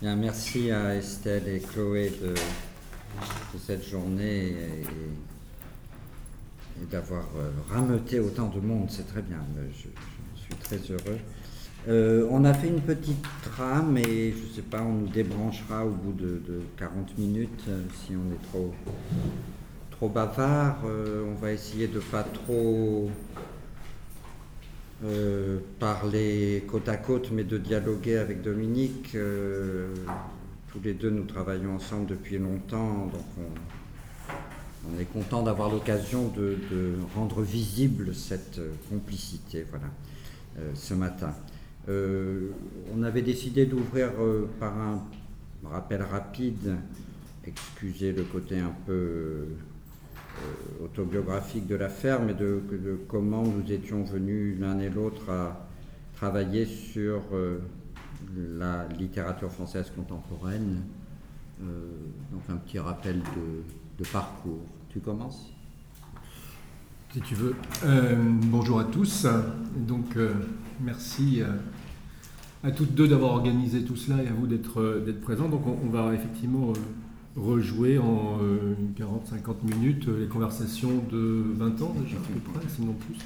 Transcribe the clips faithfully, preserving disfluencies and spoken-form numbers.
Bien, merci à Estelle et Chloé de, de cette journée et, et d'avoir euh, rameuté autant de monde, c'est très bien, je, je suis très heureux. Euh, on a fait une petite trame et je ne sais pas, on nous débranchera au bout de, de quarante minutes euh, si on est trop, trop bavard. Euh, on va essayer de ne pas trop euh, parler côte à côte, mais de dialoguer avec Dominique. Euh, tous les deux, nous travaillons ensemble depuis longtemps, donc on, on est content d'avoir l'occasion de, de rendre visible cette complicité, voilà, euh, ce matin. Euh, on avait décidé d'ouvrir euh, par un rappel rapide, excusez le côté un peu euh, autobiographique de l'affaire, mais de, de comment nous étions venus l'un et l'autre à travailler sur euh, la littérature française contemporaine. Euh, donc un petit rappel de, de parcours. Tu commences ? Si tu veux. Euh, bonjour à tous. Donc euh, merci euh, à toutes deux d'avoir organisé tout cela et à vous d'être euh, d'être présents. Donc on, on va effectivement euh, rejouer en euh, quarante à cinquante minutes euh, les conversations de vingt ans déjà à peu près, sinon plus.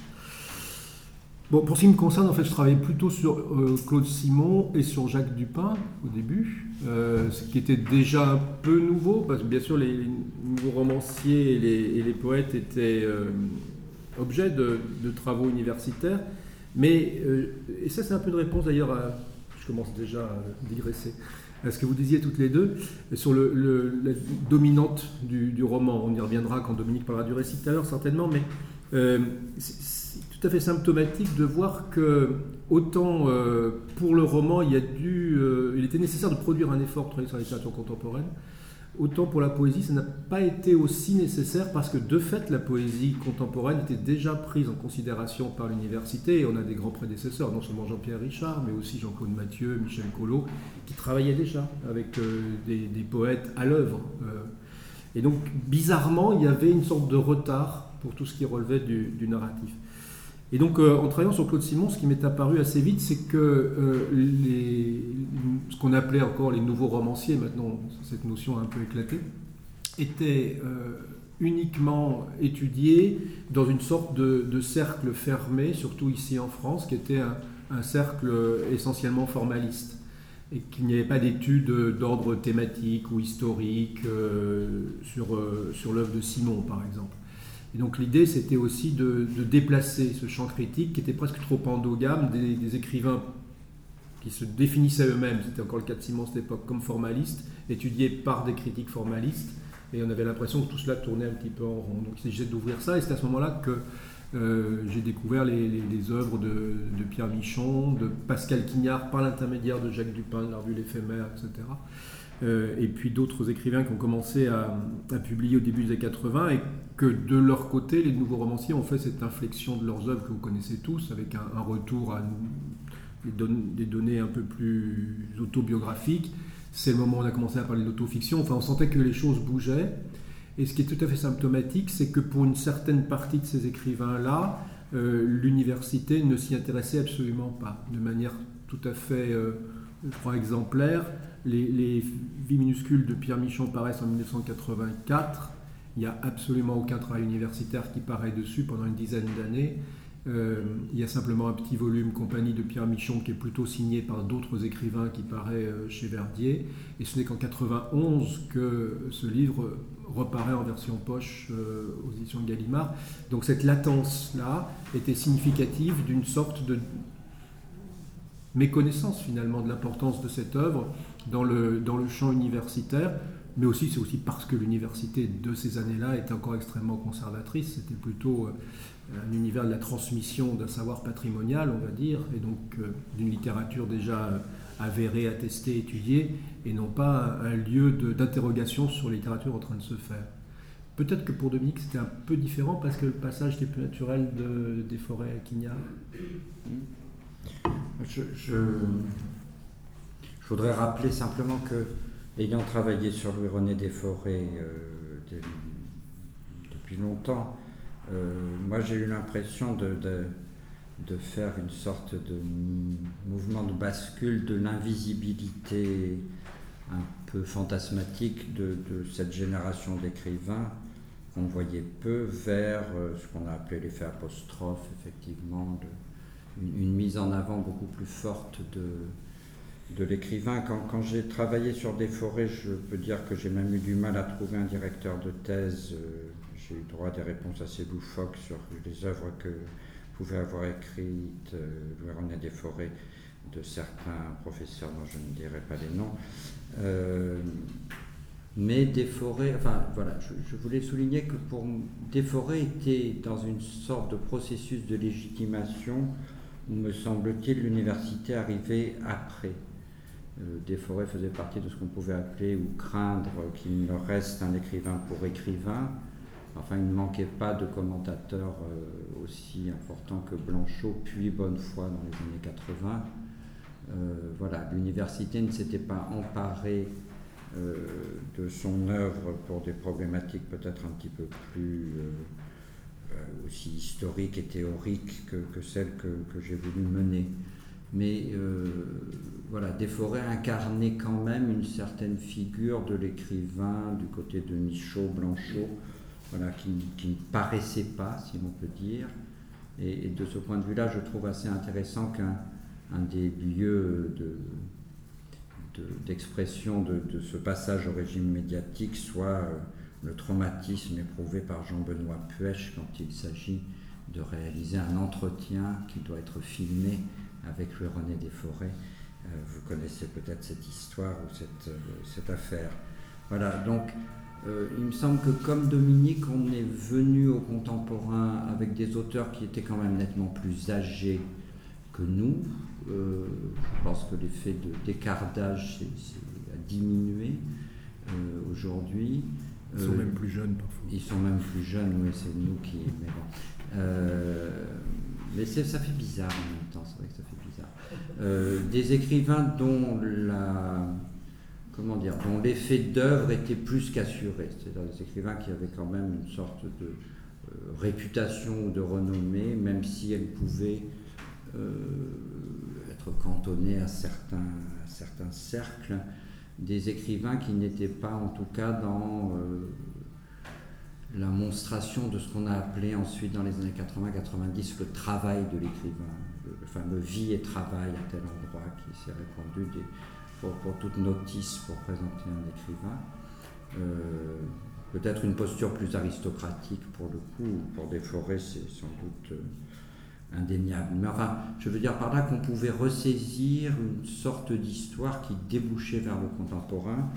Bon, pour ce qui me concerne, en fait, je travaillais plutôt sur euh, Claude Simon et sur Jacques Dupin au début, euh, ce qui était déjà un peu nouveau, parce que bien sûr les, les nouveaux romanciers et les, et les poètes étaient euh, objets de, de travaux universitaires, mais, euh, et ça c'est un peu une réponse d'ailleurs à, je commence déjà à digresser, à ce que vous disiez toutes les deux, sur le, le, la dominante du, du roman. On y reviendra quand Dominique parlera du récit tout à l'heure certainement, mais euh, c'est, tout à fait symptomatique de voir que autant euh, pour le roman il, y a dû, euh, il était nécessaire de produire un effort sur la littérature contemporaine, autant pour la poésie ça n'a pas été aussi nécessaire parce que de fait la poésie contemporaine était déjà prise en considération par l'université et on a des grands prédécesseurs, non seulement Jean-Pierre Richard mais aussi Jean-Claude Mathieu, Michel Collot qui travaillaient déjà avec euh, des, des poètes à l'œuvre. Euh, et donc bizarrement il y avait une sorte de retard pour tout ce qui relevait du, du narratif. Et donc, euh, en travaillant sur Claude Simon, ce qui m'est apparu assez vite, c'est que euh, les, ce qu'on appelait encore les nouveaux romanciers, maintenant cette notion a un peu éclaté, étaient euh, uniquement étudiés dans une sorte de, de cercle fermé, surtout ici en France, qui était un, un cercle essentiellement formaliste, et qu'il n'y avait pas d'études d'ordre thématique ou historique euh, sur, euh, sur l'œuvre de Simon, par exemple. Et donc l'idée, c'était aussi de, de déplacer ce champ critique qui était presque trop endogame des, des écrivains qui se définissaient eux-mêmes, c'était encore le cas de Simon à cette époque, comme formalistes, étudiés par des critiques formalistes, et on avait l'impression que tout cela tournait un petit peu en rond. Donc il s'agissait d'ouvrir ça, et c'est à ce moment-là que euh, j'ai découvert les, les, les œuvres de, de Pierre Michon, de Pascal Quignard, par l'intermédiaire de Jacques Dupin, de la revue L'Éphémère, et cetera. Euh, et puis d'autres écrivains qui ont commencé à, à publier au début des années quatre-vingts et que de leur côté, les nouveaux romanciers ont fait cette inflexion de leurs œuvres que vous connaissez tous, avec un, un retour à des, don- des données un peu plus autobiographiques. C'est le moment où on a commencé à parler d'autofiction. Enfin, on sentait que les choses bougeaient. Et ce qui est tout à fait symptomatique, c'est que pour une certaine partie de ces écrivains-là, euh, l'université ne s'y intéressait absolument pas, de manière tout à fait, euh, je crois, exemplaire. Les, les Vies minuscules de Pierre Michon paraissent en dix-neuf cent quatre-vingt-quatre. Il n'y a absolument aucun travail universitaire qui paraît dessus pendant une dizaine d'années. Euh, il y a simplement un petit volume Compagnie de Pierre Michon qui est plutôt signé par d'autres écrivains qui paraît euh, chez Verdier. Et ce n'est qu'en quatre-vingt-onze que ce livre reparaît en version poche euh, aux éditions Gallimard. Donc cette latence-là était significative d'une sorte de méconnaissance finalement de l'importance de cette œuvre dans le, dans le champ universitaire, mais aussi c'est aussi parce que l'université de ces années-là était encore extrêmement conservatrice, c'était plutôt un univers de la transmission d'un savoir patrimonial, on va dire, et donc euh, d'une littérature déjà avérée, attestée, étudiée, et non pas un lieu de, d'interrogation sur la littérature en train de se faire. Peut-être que pour Dominique c'était un peu différent parce que le passage était plus naturel de, des forêts à Quignard. Je, je, je voudrais rappeler simplement que, ayant travaillé sur Louis-René Desforêts euh, de, depuis longtemps, euh, moi j'ai eu l'impression de, de, de faire une sorte de mouvement de bascule de l'invisibilité un peu fantasmatique de, de cette génération d'écrivains qu'on voyait peu vers euh, ce qu'on a appelé l'effet apostrophe, effectivement, de, une, une mise en avant beaucoup plus forte de, de l'écrivain. Quand, quand j'ai travaillé sur des forêts, je peux dire que j'ai même eu du mal à trouver un directeur de thèse. Euh, j'ai eu droit à des réponses assez loufoques sur les œuvres que pouvait avoir écrites euh, Louis-René Desforêts, de certains professeurs dont je ne dirai pas les noms. Euh, mais Desforêts, enfin voilà, je, je voulais souligner que pour Desforêts était dans une sorte de processus de légitimation où, me semble-t-il, l'université arrivait après. Euh, Desforêts faisait partie de ce qu'on pouvait appeler ou craindre qu'il ne reste un écrivain pour écrivain. Enfin, il ne manquait pas de commentateurs euh, aussi importants que Blanchot, puis Bonnefoy dans les années quatre-vingts. Euh, voilà, l'université ne s'était pas emparée euh, de son œuvre pour des problématiques peut-être un petit peu plus euh, euh, aussi historiques et théoriques que, que celles que, que j'ai voulu mener. Mais euh, voilà, Desforêts incarnait quand même une certaine figure de l'écrivain du côté de Michaud, Blanchot, voilà, qui, qui ne paraissait pas, si l'on peut dire. Et, et de ce point de vue-là, je trouve assez intéressant qu'un un des lieux de, de, d'expression de, de ce passage au régime médiatique soit euh, le traumatisme éprouvé par Jean-Benoît Puech quand il s'agit de réaliser un entretien qui doit être filmé avec Louis-René Desforêts. Euh, vous connaissez peut-être cette histoire ou cette, euh, cette affaire. Voilà, donc euh, il me semble que comme Dominique, on est venu au contemporain avec des auteurs qui étaient quand même nettement plus âgés que nous. Euh, je pense que l'effet de, d'écart d'âge a diminué euh, aujourd'hui. Ils sont euh, même plus jeunes parfois. Ils sont même plus jeunes, oui, c'est nous qui... Mais bon. Euh, mais c'est, ça fait bizarre en même temps, c'est vrai que ça fait bizarre. Euh, des écrivains dont la... Comment dire, dont l'effet d'œuvre était plus qu'assuré. C'est-à-dire des écrivains qui avaient quand même une sorte de euh, réputation ou de renommée, même si elle pouvait euh, être cantonnée à certains, à certains cercles. Des écrivains qui n'étaient pas, en tout cas, dans euh, la monstration de ce qu'on a appelé ensuite, dans les années quatre-vingts quatre-vingt-dix, le travail de l'écrivain, le, le fameux vie et travail à tel endroit qui s'est répandu des, pour, pour toute notice pour présenter un écrivain. Euh, peut-être une posture plus aristocratique pour le coup, pour Desforêts, c'est sans doute euh, indéniable. Mais enfin, je veux dire par là qu'on pouvait ressaisir une sorte d'histoire qui débouchait vers le contemporain,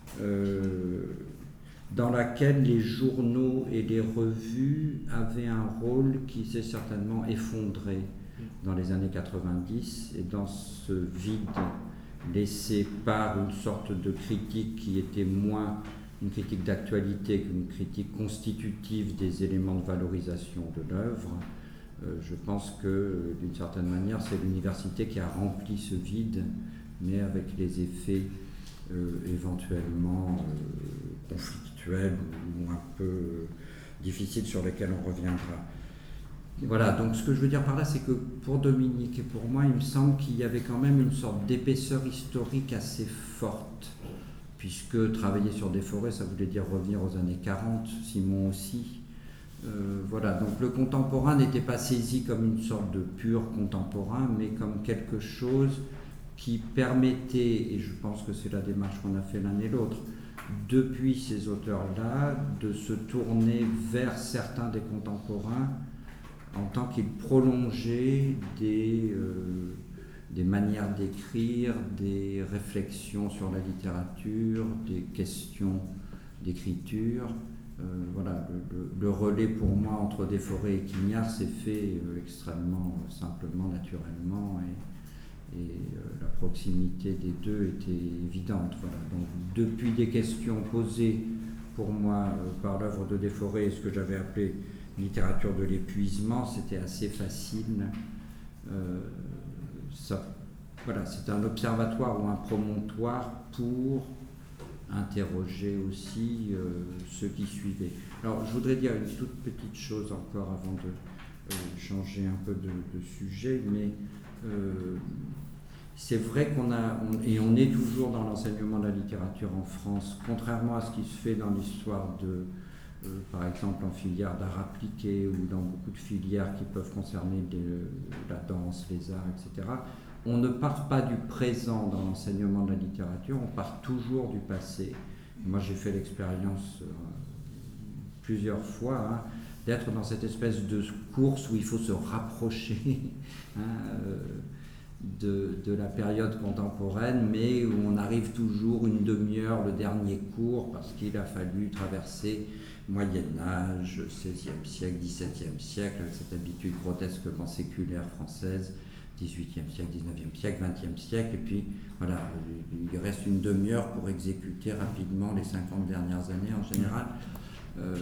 euh, dans laquelle les journaux et les revues avaient un rôle qui s'est certainement effondré dans les années quatre-vingt-dix, et dans ce vide laissé par une sorte de critique qui était moins une critique d'actualité qu'une critique constitutive des éléments de valorisation de l'œuvre. Euh, je pense que, d'une certaine manière, c'est l'université qui a rempli ce vide, mais avec les effets euh, éventuellement euh, conflictuels ou, ou un peu euh, difficiles sur lesquels on reviendra. Voilà, donc ce que je veux dire par là, c'est que pour Dominique et pour moi, il me semble qu'il y avait quand même une sorte d'épaisseur historique assez forte, puisque travailler sur Desforêts, ça voulait dire revenir aux années quarante, Simon aussi. Euh, voilà, donc le contemporain n'était pas saisi comme une sorte de pur contemporain, mais comme quelque chose qui permettait, et je pense que c'est la démarche qu'on a fait l'un et l'autre, depuis ces auteurs-là, de se tourner vers certains des contemporains en tant qu'ils prolongeaient des, euh, des manières d'écrire, des réflexions sur la littérature, des questions d'écriture. Euh, voilà, le, le, le relais pour moi entre Desforêts et Quignard s'est fait euh, extrêmement simplement, naturellement, et, et euh, la proximité des deux était évidente. Voilà. Donc, depuis des questions posées pour moi euh, par l'œuvre de Desforêts, ce que j'avais appelé littérature de l'épuisement, c'était assez facile. Euh, ça, voilà, c'était un observatoire ou un promontoire pour interroger aussi euh, ceux qui suivaient. Alors, je voudrais dire une toute petite chose encore avant de euh, changer un peu de, de sujet, mais euh, c'est vrai qu'on a, on, et on est toujours dans l'enseignement de la littérature en France, contrairement à ce qui se fait dans l'histoire de, euh, par exemple en filière d'art appliqué ou dans beaucoup de filières qui peuvent concerner des, la danse, les arts, et cetera. On ne part pas du présent dans l'enseignement de la littérature, on part toujours du passé. Moi, j'ai fait l'expérience euh, plusieurs fois hein, d'être dans cette espèce de course où il faut se rapprocher hein, euh, de, de la période contemporaine, mais où on arrive toujours une demi-heure, le dernier cours, parce qu'il a fallu traverser Moyen-Âge, seizième siècle, dix-septième siècle, avec cette habitude grotesquement séculaire française, dix-huitième siècle, dix-neuvième siècle, vingtième siècle, et puis voilà, il reste une demi-heure pour exécuter rapidement les cinquante dernières années en général. Euh,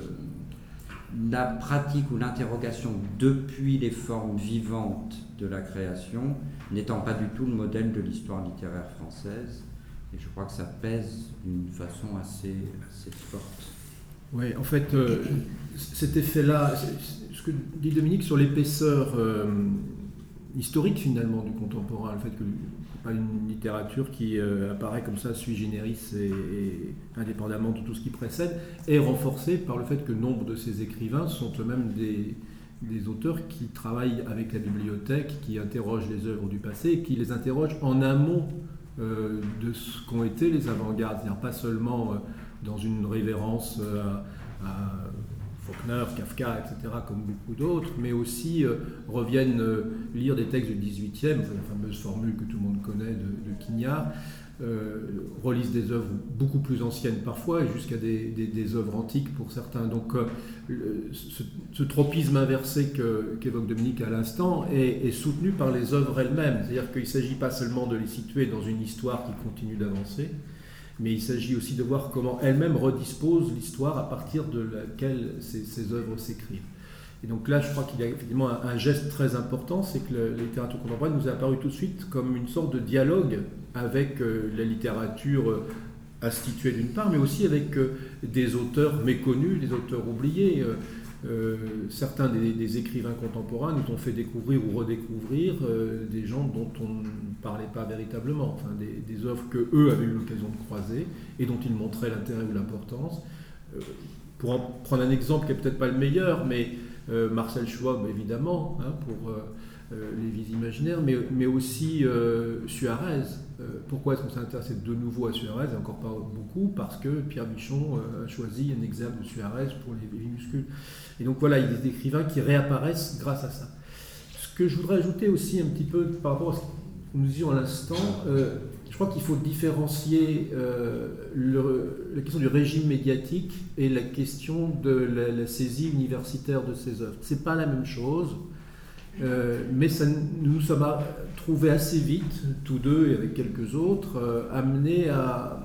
la pratique ou l'interrogation depuis les formes vivantes de la création n'étant pas du tout le modèle de l'histoire littéraire française, et je crois que ça pèse d'une façon assez, assez forte. Oui, en fait, euh, cet effet-là, ce que dit Dominique sur l'épaisseur euh, historique finalement du contemporain, le fait que c'est pas une littérature qui euh, apparaît comme ça sui generis et, et indépendamment de tout ce qui précède, est renforcé par le fait que nombre de ces écrivains sont eux-mêmes des, des auteurs qui travaillent avec la bibliothèque, qui interrogent les œuvres du passé et qui les interrogent en amont euh, de ce qu'ont été les avant-gardes, c'est-à-dire pas seulement euh, dans une révérence euh, à, à Faulkner, Kafka, et cetera, comme beaucoup d'autres, mais aussi euh, reviennent euh, lire des textes du dix-huitième, enfin, la fameuse formule que tout le monde connaît de, de Quignard, euh, relisent des œuvres beaucoup plus anciennes parfois, et jusqu'à des, des, des œuvres antiques pour certains. Donc euh, le, ce, ce tropisme inversé que, qu'évoque Dominique à l'instant est, est soutenu par les œuvres elles-mêmes, c'est-à-dire qu'il ne s'agit pas seulement de les situer dans une histoire qui continue d'avancer, mais il s'agit aussi de voir comment elle-même redispose l'histoire à partir de laquelle ces, ces œuvres s'écrivent. Et donc là, je crois qu'il y a effectivement un, un geste très important, c'est que le, la littérature contemporaine nous est apparue tout de suite comme une sorte de dialogue avec euh, la littérature euh, instituée d'une part, mais aussi avec euh, des auteurs méconnus, des auteurs oubliés. Euh, euh, certains des, des écrivains contemporains nous ont fait découvrir ou redécouvrir euh, des gens dont on ne parlait pas véritablement, enfin, des, des œuvres qu'eux avaient eu l'occasion de croiser et dont ils montraient l'intérêt ou l'importance. Euh, pour en prendre un exemple qui n'est peut-être pas le meilleur, mais euh, Marcel Schwab, évidemment, hein, pour euh, euh, les vies imaginaires, mais, mais aussi euh, Suarez. Euh, pourquoi est-ce qu'on s'est intéressé de nouveau à Suarez, et encore pas beaucoup? Parce que Pierre Bichon euh, a choisi un exergue de Suarez pour les minuscules. Et donc voilà, il y a des écrivains qui réapparaissent grâce à ça. Ce que je voudrais ajouter aussi un petit peu par rapport à ce que nous disions à l'instant, euh, je crois qu'il faut différencier euh, le, la question du régime médiatique et la question de la, la saisie universitaire de ces œuvres. Ce n'est pas la même chose, euh, mais ça, nous nous sommes trouvés assez vite, tous deux et avec quelques autres, euh, amenés à,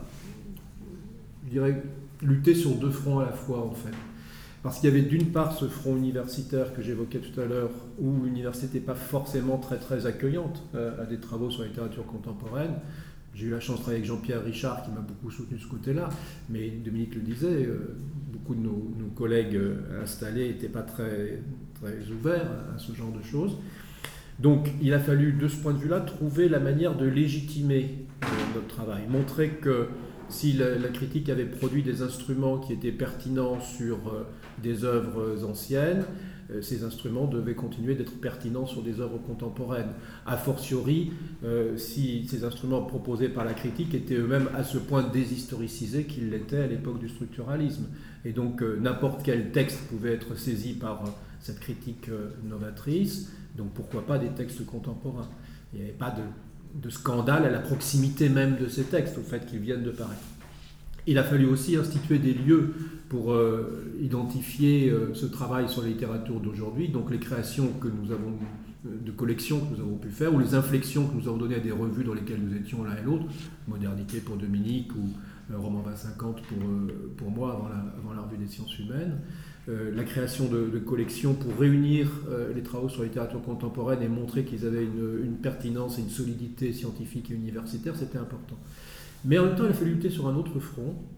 je dirais, lutter sur deux fronts à la fois en fait. Parce qu'il y avait d'une part ce front universitaire que j'évoquais tout à l'heure, où l'université n'était pas forcément très très accueillante euh, à des travaux sur la littérature contemporaine. J'ai eu la chance de travailler avec Jean-Pierre Richard qui m'a beaucoup soutenu de ce côté-là, mais Dominique le disait, euh, beaucoup de nos, nos collègues euh, installés n'étaient pas très, très ouverts à ce genre de choses. Donc il a fallu, de ce point de vue-là, trouver la manière de légitimer euh, notre travail, montrer que si la, la critique avait produit des instruments qui étaient pertinents sur euh, des œuvres anciennes, euh, ces instruments devaient continuer d'être pertinents sur des œuvres contemporaines. A fortiori, euh, si ces instruments proposés par la critique étaient eux-mêmes à ce point déshistoricisés qu'ils l'étaient à l'époque du structuralisme. Et donc euh, n'importe quel texte pouvait être saisi par euh, cette critique euh, novatrice, donc pourquoi pas des textes contemporains. Il n'y avait pas de de scandale à la proximité même de ces textes, au fait qu'ils viennent de paraître. Il a fallu aussi instituer des lieux pour euh, identifier euh, ce travail sur la littérature d'aujourd'hui, donc les créations que nous avons, de collections que nous avons pu faire, ou les inflexions que nous avons données à des revues dans lesquelles nous étions l'un et l'autre, Modernité pour Dominique ou euh, Roman vingt cinquante pour, euh, pour moi avant la, avant la revue des sciences humaines. Euh, la création de, de collections pour réunir euh, les travaux sur la littérature contemporaine et montrer qu'ils avaient une, une pertinence et une solidité scientifique et universitaire, c'était important. Mais en même temps, il a fallu lutter sur un autre front,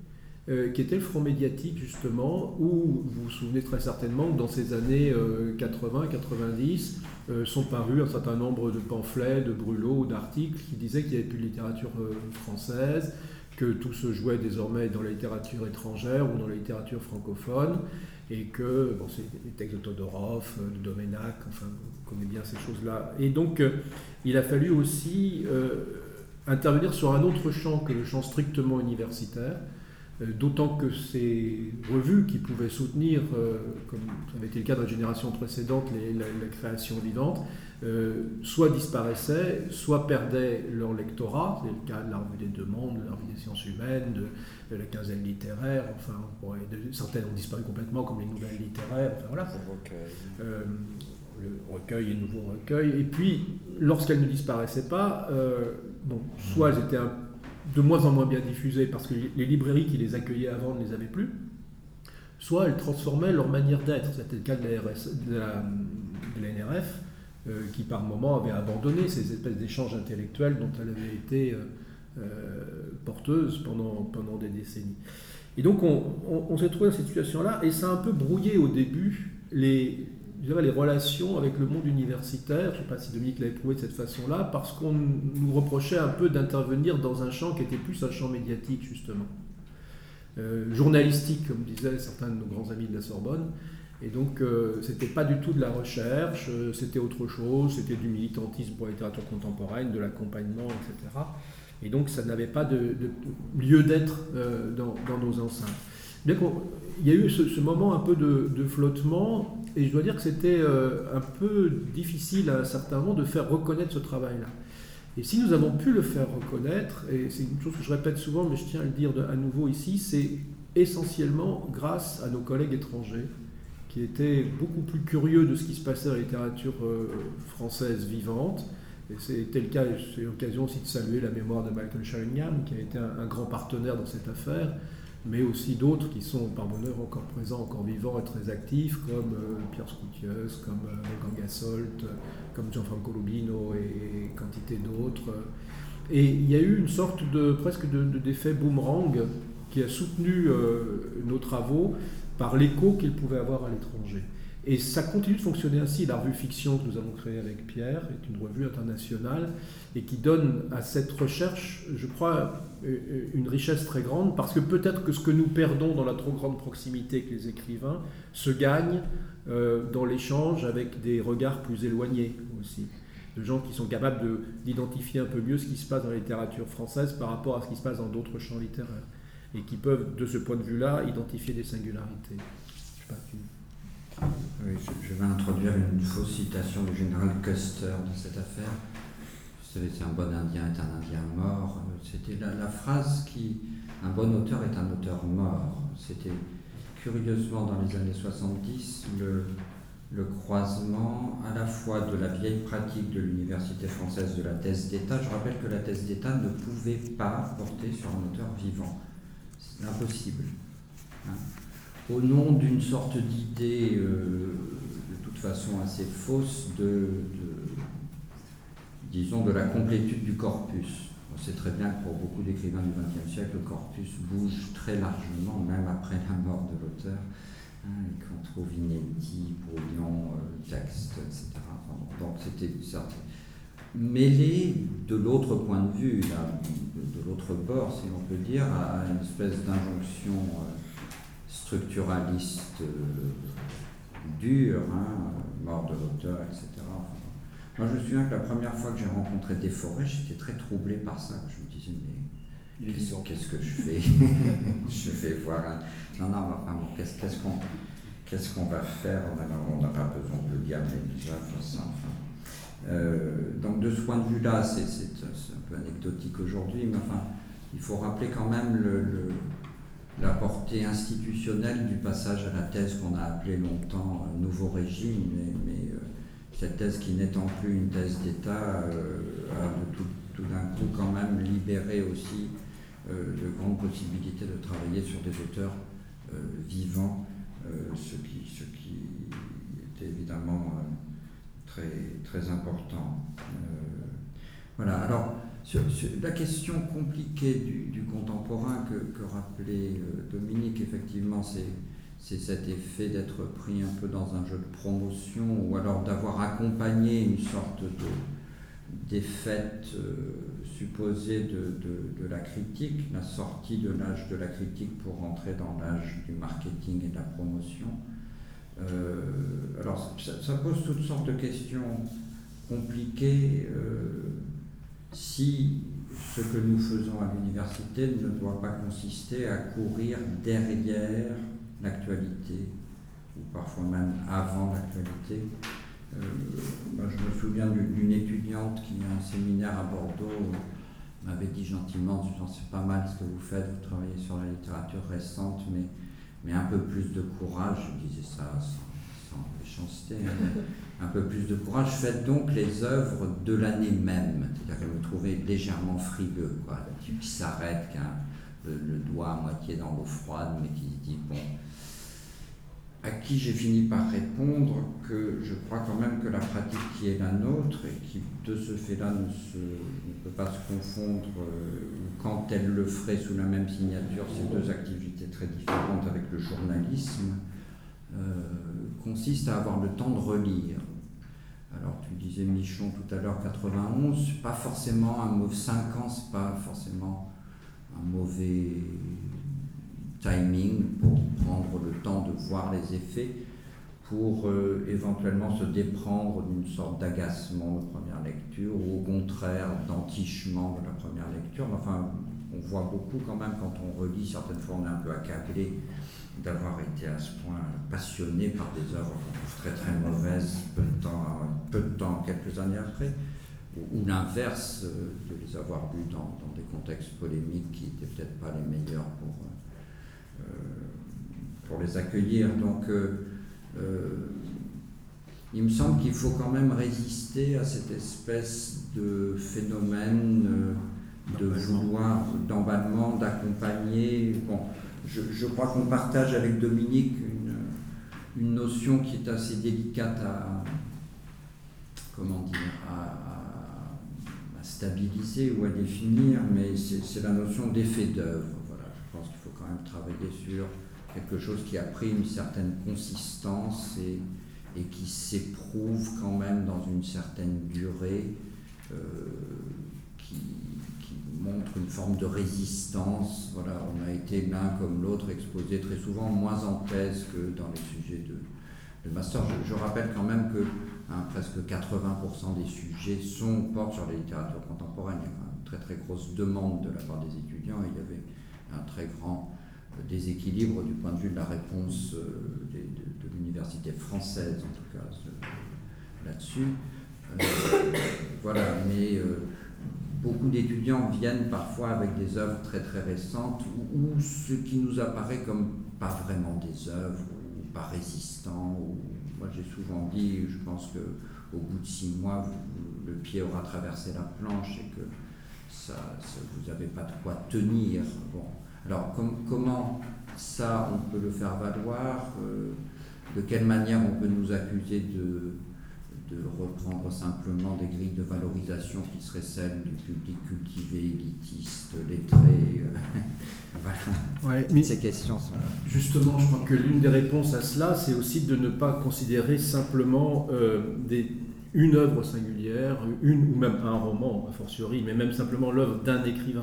euh, qui était le front médiatique justement, où vous vous souvenez très certainement que dans ces années euh, quatre-vingts quatre-vingt-dix euh, sont parus un certain nombre de pamphlets, de brûlots, d'articles qui disaient qu'il n'y avait plus de littérature euh, française, que tout se jouait désormais dans la littérature étrangère ou dans la littérature francophone, et que, bon, c'est des textes de Todorov, de Doménac, enfin, on connaît bien ces choses-là. Et donc, euh, il a fallu aussi euh, intervenir sur un autre champ que le champ strictement universitaire, euh, d'autant que ces revues qui pouvaient soutenir, euh, comme ça avait été le cas dans la génération précédente, les, la, la création vivante, Euh, soit disparaissaient, soit perdaient leur lectorat. C'est le cas de la Revue des Deux Mondes, de la Revue des Sciences Humaines, de, de la Quinzaine littéraire. Enfin, bon, de, certaines ont disparu complètement, comme les Nouvelles littéraires. Enfin voilà. Euh, le recueil et le nouveau recueil. Et puis, lorsqu'elles ne disparaissaient pas, euh, bon, soit elles étaient un, de moins en moins bien diffusées parce que les librairies qui les accueillaient avant ne les avaient plus, soit elles transformaient leur manière d'être. C'était le cas de la, R S, de la, de la N R F. Euh, qui par moments avait abandonné ces espèces d'échanges intellectuels dont elle avait été euh, euh, porteuse pendant, pendant des décennies. Et donc on, on, on s'est trouvé dans cette situation-là, et ça a un peu brouillé au début les, je dirais, les relations avec le monde universitaire. Je ne sais pas si Dominique l'a éprouvé de cette façon-là, parce qu'on nous reprochait un peu d'intervenir dans un champ qui était plus un champ médiatique, justement. Euh, journalistique, comme disaient certains de nos grands amis de la Sorbonne. Et donc, euh, c'était pas du tout de la recherche, euh, c'était autre chose, c'était du militantisme pour la littérature contemporaine, de l'accompagnement, et cetera. Et donc, ça n'avait pas de, de lieu d'être euh, dans, dans nos enceintes. Bien qu'il y a eu ce, ce moment un peu de, de flottement, et je dois dire que c'était euh, un peu difficile à un certain moment de faire reconnaître ce travail-là. Et si nous avons pu le faire reconnaître, et c'est une chose que je répète souvent, mais je tiens à le dire de, à nouveau ici, c'est essentiellement grâce à nos collègues étrangers, qui étaient beaucoup plus curieux de ce qui se passait dans la littérature euh, française vivante. Et c'était le cas, c'est l'occasion aussi de saluer la mémoire de Michael Sheringham, qui a été un, un grand partenaire dans cette affaire, mais aussi d'autres qui sont par bonheur encore présents, encore vivants et très actifs, comme euh, Pierre Scoutieus, comme euh, Wolfgang Gassolt, comme Gianfranco Lubino et, et quantité d'autres. Et il y a eu une sorte de presque de, de, d'effet boomerang qui a soutenu euh, nos travaux, par l'écho qu'il pouvait avoir à l'étranger. Et ça continue de fonctionner ainsi. La revue Fiction que nous avons créée avec Pierre est une revue internationale et qui donne à cette recherche, je crois, une richesse très grande, parce que peut-être que ce que nous perdons dans la trop grande proximité avec les écrivains se gagne euh, dans l'échange avec des regards plus éloignés aussi, de gens qui sont capables de, d'identifier un peu mieux ce qui se passe dans la littérature française par rapport à ce qui se passe dans d'autres champs littéraires, et qui peuvent, de ce point de vue-là, identifier des singularités. Je sais pas, tu... Oui, je, je vais introduire une fausse citation du général Custer dans cette affaire. Vous savez, c'est un bon Indien est un Indien mort. C'était la, la phrase qui... Un bon auteur est un auteur mort. C'était curieusement dans les années soixante-dix le, le croisement à la fois de la vieille pratique de l'université française de la thèse d'État. Je rappelle que la thèse d'État ne pouvait pas porter sur un auteur vivant. C'est impossible. Hein. Au nom d'une sorte d'idée, euh, de toute façon assez fausse, de, de, disons, de la complétude du corpus. On sait très bien que pour beaucoup d'écrivains du vingtième siècle, le corpus bouge très largement, même après la mort de l'auteur, hein, et qu'on trouve inédit, brouillon, euh, texte, et cetera. Enfin, donc c'était certes mêlé de l'autre point de vue, là, de, de l'autre bord, si l'on peut dire, à une espèce d'injonction euh, structuraliste euh, dure, hein, mort de l'auteur, et cetera. Enfin, moi, je me souviens que la première fois que j'ai rencontré Desforêts, j'étais très troublé par ça. Je me disais, mais qu'est-ce, qu'est-ce que je fais? Je vais voir un... Non, non, enfin, bon, qu'est-ce, qu'est-ce, qu'on, qu'est-ce qu'on va faire? On n'a pas besoin de le dire, mais déjà, ça, enfin... Euh, donc de ce point de vue-là, c'est, c'est, c'est un peu anecdotique aujourd'hui, mais enfin, il faut rappeler quand même le, le, la portée institutionnelle du passage à la thèse qu'on a appelée longtemps euh, nouveau régime, mais, mais euh, cette thèse qui n'étant plus une thèse d'État euh, a de tout, tout d'un coup quand même libéré aussi euh, de grandes possibilités de travailler sur des auteurs euh, vivants, euh, ce, qui, ce qui était évidemment... Euh, Très, très important. Euh, Voilà, alors sur, sur la question compliquée du, du contemporain que, que rappelait euh, Dominique, effectivement, c'est, c'est cet effet d'être pris un peu dans un jeu de promotion ou alors d'avoir accompagné une sorte de, d'effet euh, supposé de, de, de la critique, la sortie de l'âge de la critique pour rentrer dans l'âge du marketing et de la promotion. Euh, alors ça, ça pose toutes sortes de questions compliquées. Euh, si ce que nous faisons à l'université ne doit pas consister à courir derrière l'actualité, ou parfois même avant l'actualité. Euh, moi, je me souviens d'une étudiante qui, à un séminaire à Bordeaux, m'avait dit gentiment, je disant, c'est pas mal ce que vous faites, vous travaillez sur la littérature récente, mais, mais un peu plus de courage. Je disais ça sans, sans méchanceté, hein, un peu plus de courage. Faites donc les œuvres de l'année même. C'est-à-dire qu'elle me trouvait légèrement frileux, quoi. Le type qui s'arrête, qui a le, le doigt à moitié dans l'eau froide, mais qui se dit, bon... À qui j'ai fini par répondre que je crois quand même que la pratique qui est la nôtre et qui de ce fait-là ne, se, ne peut pas se confondre, euh, ou quand elle le ferait sous la même signature, ces deux activités très différentes avec le journalisme, euh, consiste à avoir le temps de relire. Alors tu disais Michon tout à l'heure quatre-vingt-onze, pas forcément un mauvais cinq ans, c'est pas forcément un mauvais timing pour prendre le temps de voir les effets, pour euh, éventuellement se déprendre d'une sorte d'agacement de première lecture ou au contraire d'entichement de la première lecture. Enfin, on voit beaucoup quand même quand on relit, certaines fois on est un peu accablé d'avoir été à ce point passionné par des œuvres qu'on trouve très très mauvaises peu de temps, peu de temps quelques années après, ou, ou l'inverse, euh, de les avoir lues dans, dans des contextes polémiques qui n'étaient peut-être pas les meilleurs pour euh, pour les accueillir. Donc euh, euh, il me semble qu'il faut quand même résister à cette espèce de phénomène euh, de vouloir, d'emballement, d'accompagner. Bon, je, je crois qu'on partage avec Dominique une, une notion qui est assez délicate à, comment dire, à, à stabiliser ou à définir, mais c'est, c'est la notion d'effet d'œuvre. Je pense qu'il faut quand même travailler sur quelque chose qui a pris une certaine consistance et, et qui s'éprouve quand même dans une certaine durée, euh, qui, qui montre une forme de résistance. Voilà, on a été l'un comme l'autre exposé très souvent, moins en thèse que dans les sujets de, de master. Je, je rappelle quand même que hein, presque quatre-vingts pour cent des sujets sont, portent sur la littérature contemporaine. Il y a une très très grosse demande de la part des étudiants. Il y avait un très grand déséquilibre du point de vue de la réponse de, de, de l'université française, en tout cas, là-dessus. Euh, voilà, mais euh, beaucoup d'étudiants viennent parfois avec des œuvres très très récentes ou, ou ce qui nous apparaît comme pas vraiment des œuvres ou pas résistants. Ou, moi j'ai souvent dit, je pense qu'au bout de six mois, vous, le pied aura traversé la planche et que Ça, ça, vous n'avez pas de quoi tenir. Bon. Alors, com- comment ça, on peut le faire valoir euh, de quelle manière on peut nous accuser de, de reprendre simplement des grilles de valorisation qui seraient celles du public cultivé, élitiste, lettré euh, voilà. Ouais, mais ces questions sont là. Justement, je crois que l'une des réponses à cela, c'est aussi de ne pas considérer simplement euh, des... une œuvre singulière, une ou même un roman, a fortiori, mais même simplement l'œuvre d'un écrivain.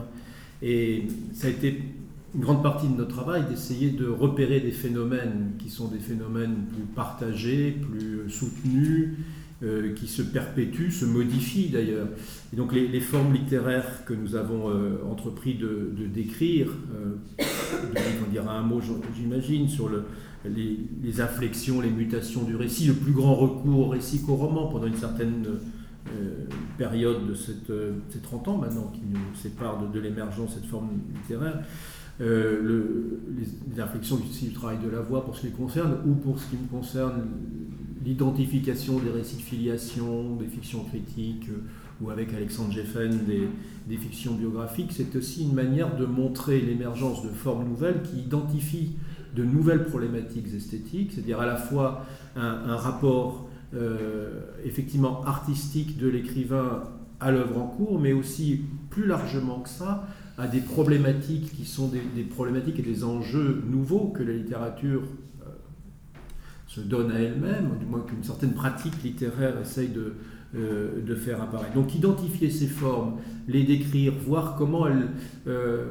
Et ça a été une grande partie de notre travail d'essayer de repérer des phénomènes qui sont des phénomènes plus partagés, plus soutenus, euh, qui se perpétuent, se modifient d'ailleurs. Et donc les, les formes littéraires que nous avons euh, entrepris de, de décrire, euh, on dira un mot, j'imagine, sur le Les, les inflexions, les mutations du récit, le plus grand recours au récit qu'au roman pendant une certaine euh, période de cette, euh, ces trente ans maintenant qui nous séparent de, de l'émergence de cette forme littéraire, euh, le, les, les inflexions du, du travail de la voix pour ce qui les concerne, ou pour ce qui me concerne l'identification des récits de filiation, des fictions critiques, euh, ou avec Alexandre Geffen des, des fictions biographiques, c'est aussi une manière de montrer l'émergence de formes nouvelles qui identifient de nouvelles problématiques esthétiques, c'est-à-dire à la fois un, un rapport euh, effectivement artistique de l'écrivain à l'œuvre en cours, mais aussi plus largement que ça, à des problématiques qui sont des, des problématiques et des enjeux nouveaux que la littérature euh, se donne à elle-même, du moins qu'une certaine pratique littéraire essaye de, euh, de faire apparaître. Donc identifier ces formes, les décrire, voir comment elles euh,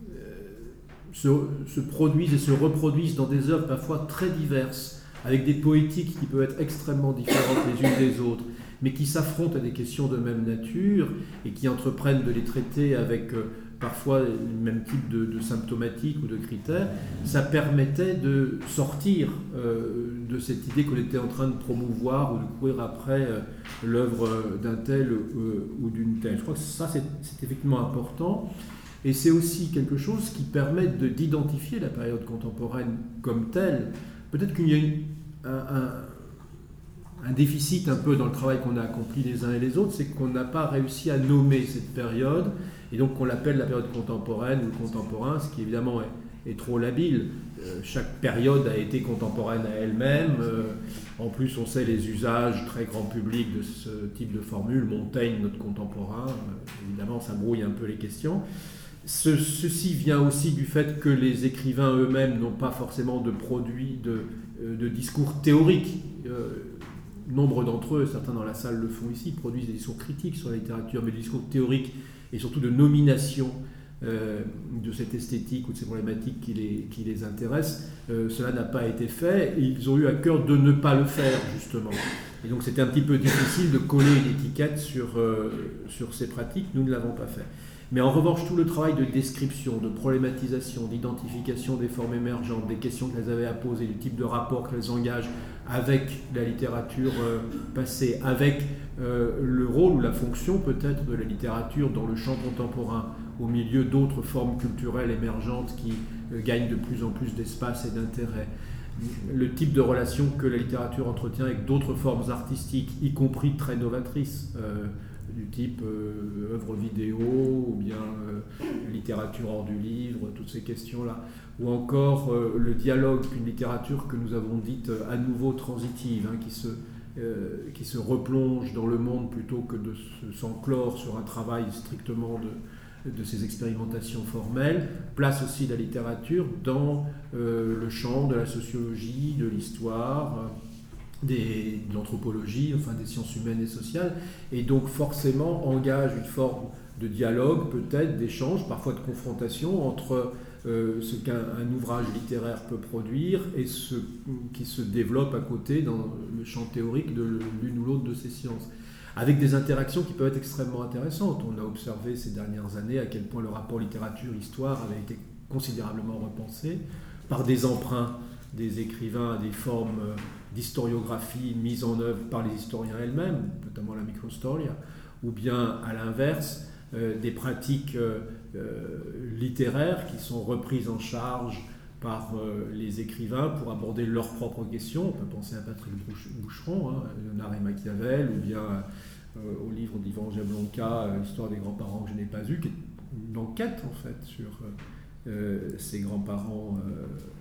se, se produisent et se reproduisent dans des œuvres parfois très diverses, avec des poétiques qui peuvent être extrêmement différentes les unes des autres, mais qui s'affrontent à des questions de même nature et qui entreprennent de les traiter avec euh, parfois le même type de, de symptomatique ou de critères, ça permettait de sortir euh, de cette idée qu'on était en train de promouvoir ou de courir après euh, l'œuvre d'un tel euh, ou d'une telle. Je crois que ça, c'est, c'est effectivement important. Et c'est aussi quelque chose qui permet de, d'identifier la période contemporaine comme telle. Peut-être qu'il y a une, un, un Un déficit un peu dans le travail qu'on a accompli les uns et les autres, c'est qu'on n'a pas réussi à nommer cette période, et donc on l'appelle la période contemporaine ou le contemporain, ce qui évidemment est, est trop labile. Euh, chaque période a été contemporaine à elle-même. Euh, en plus, on sait les usages très grand public de ce type de formule. Montaigne, notre contemporain, euh, évidemment, ça brouille un peu les questions. Ce, ceci vient aussi du fait que les écrivains eux-mêmes n'ont pas forcément de produits de, de discours théoriques. Euh, Nombre d'entre eux, certains dans la salle le font ici, produisent des discours critiques sur la littérature, mais des discours théoriques et surtout de nomination euh, de cette esthétique ou de ces problématiques qui les, qui les intéressent. Euh, cela n'a pas été fait et ils ont eu à cœur de ne pas le faire, justement. Et donc c'était un petit peu difficile de coller une étiquette sur, euh, sur ces pratiques, nous ne l'avons pas fait. Mais en revanche, tout le travail de description, de problématisation, d'identification des formes émergentes, des questions qu'elles avaient à poser, du type de rapport qu'elles engagent avec la littérature euh, passée, avec euh, le rôle ou la fonction peut-être de la littérature dans le champ contemporain, au milieu d'autres formes culturelles émergentes qui euh, gagnent de plus en plus d'espace et d'intérêt. Le type de relation que la littérature entretient avec d'autres formes artistiques, y compris très novatrices, euh, du type euh, œuvre vidéo ou bien euh, littérature hors du livre, toutes ces questions-là. Ou encore euh, le dialogue, une littérature que nous avons dite euh, à nouveau transitive, hein, qui, se, euh, qui se replonge dans le monde plutôt que de se, s'enclore sur un travail strictement de, de ces expérimentations formelles, place aussi la littérature dans euh, le champ de la sociologie, de l'histoire, euh, Des, de l'anthropologie, enfin des sciences humaines et sociales, et donc forcément engage une forme de dialogue, peut-être d'échange, parfois de confrontation entre euh, ce qu'un un ouvrage littéraire peut produire et ce qui se développe à côté dans le champ théorique de l'une ou l'autre de ces sciences, avec des interactions qui peuvent être extrêmement intéressantes. On a observé ces dernières années à quel point le rapport littérature-histoire avait été considérablement repensé par des emprunts des écrivains à des formes d'historiographie mises en œuvre par les historiens elles-mêmes, notamment la microstoria, ou bien à l'inverse, euh, des pratiques euh, euh, littéraires qui sont reprises en charge par euh, les écrivains pour aborder leurs propres questions. On peut penser à Patrick Boucheron, hein, Léonard et Machiavel, ou bien euh, au livre d'Ivan Jablonka, euh, L'histoire des grands-parents que je n'ai pas eu, qui est une enquête en fait sur euh, ces grands-parents euh,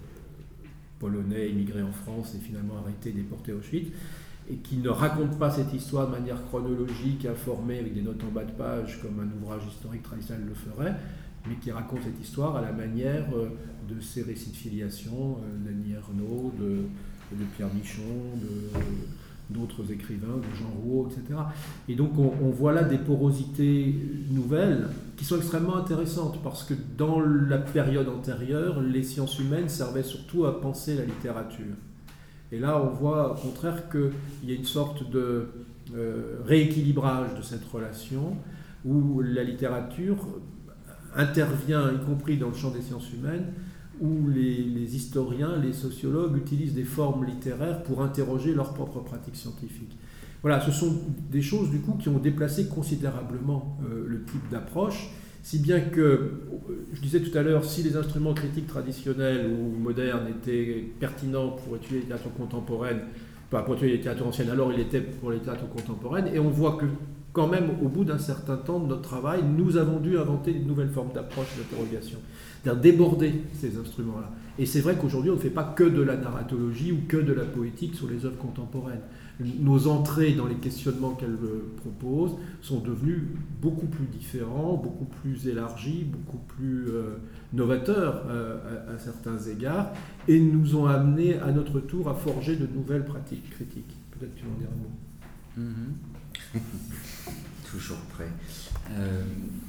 polonais émigrés en France et finalement arrêtés, déportés à Auschwitz, et qui ne raconte pas cette histoire de manière chronologique, informée, avec des notes en bas de page, comme un ouvrage historique traditionnel le ferait, mais qui raconte cette histoire à la manière de ses récits de filiation, d'Annie Ernaux, de, de Pierre Michon, de, d'autres écrivains, de Jean Rouault, et cetera. Et donc on, on voit là des porosités nouvelles qui sont extrêmement intéressantes, parce que dans la période antérieure, les sciences humaines servaient surtout à penser la littérature. Et là, on voit au contraire qu'il y a une sorte de euh, rééquilibrage de cette relation, où la littérature intervient, y compris dans le champ des sciences humaines, où les, les historiens, les sociologues utilisent des formes littéraires pour interroger leurs propres pratiques scientifiques. Voilà, ce sont des choses du coup qui ont déplacé considérablement euh, le type d'approche, si bien que, je disais tout à l'heure, si les instruments critiques traditionnels ou modernes étaient pertinents pour étudier la littérature contemporaine, pas pour étudier la littérature ancienne, alors il était pour la littérature contemporaine, et on voit que quand même, au bout d'un certain temps de notre travail, nous avons dû inventer de nouvelles formes d'approche d'interrogation, c'est-à-dire déborder ces instruments-là. Et c'est vrai qu'aujourd'hui, on ne fait pas que de la narratologie ou que de la poétique sur les œuvres contemporaines. nos entrées dans les questionnements qu'elle propose sont devenues beaucoup plus différents, beaucoup plus élargis, beaucoup plus euh, novateurs euh, à, à certains égards, et nous ont amenés à notre tour à forger de nouvelles pratiques critiques. Peut-être tu en diras un mot. Mm-hmm. Toujours prêt. Euh,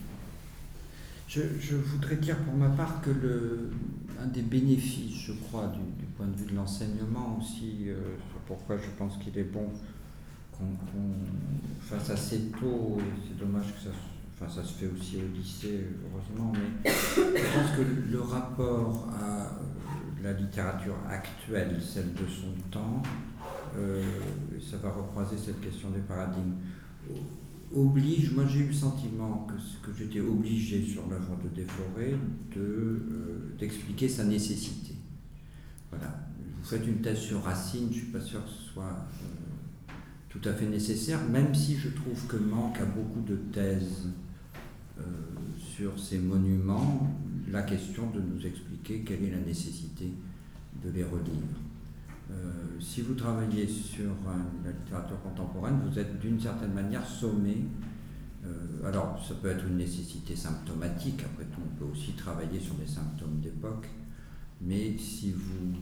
je, je voudrais dire pour ma part que le, un des bénéfices, je crois, du, du point de vue de l'enseignement aussi, euh, c'est pourquoi je pense qu'il est bon qu'on, qu'on fasse assez tôt, et c'est dommage que ça, enfin, ça se fait aussi au lycée, heureusement, mais je pense que le rapport à la littérature actuelle, celle de son temps, euh, ça va recroiser cette question des paradigmes, oblige, moi j'ai eu le sentiment que, que j'étais obligé sur l'œuvre de Desforêts de, euh, d'expliquer sa nécessité. Voilà. Vous faites une thèse sur Racine, je ne suis pas sûr que ce soit euh, tout à fait nécessaire, même si je trouve que manque à beaucoup de thèses euh, sur ces monuments la question de nous expliquer quelle est la nécessité de les relire. Euh, si vous travaillez sur euh, la littérature contemporaine, vous êtes d'une certaine manière sommé. Euh, alors, ça peut être une nécessité symptomatique, après tout, on peut aussi travailler sur des symptômes d'époque, mais si vous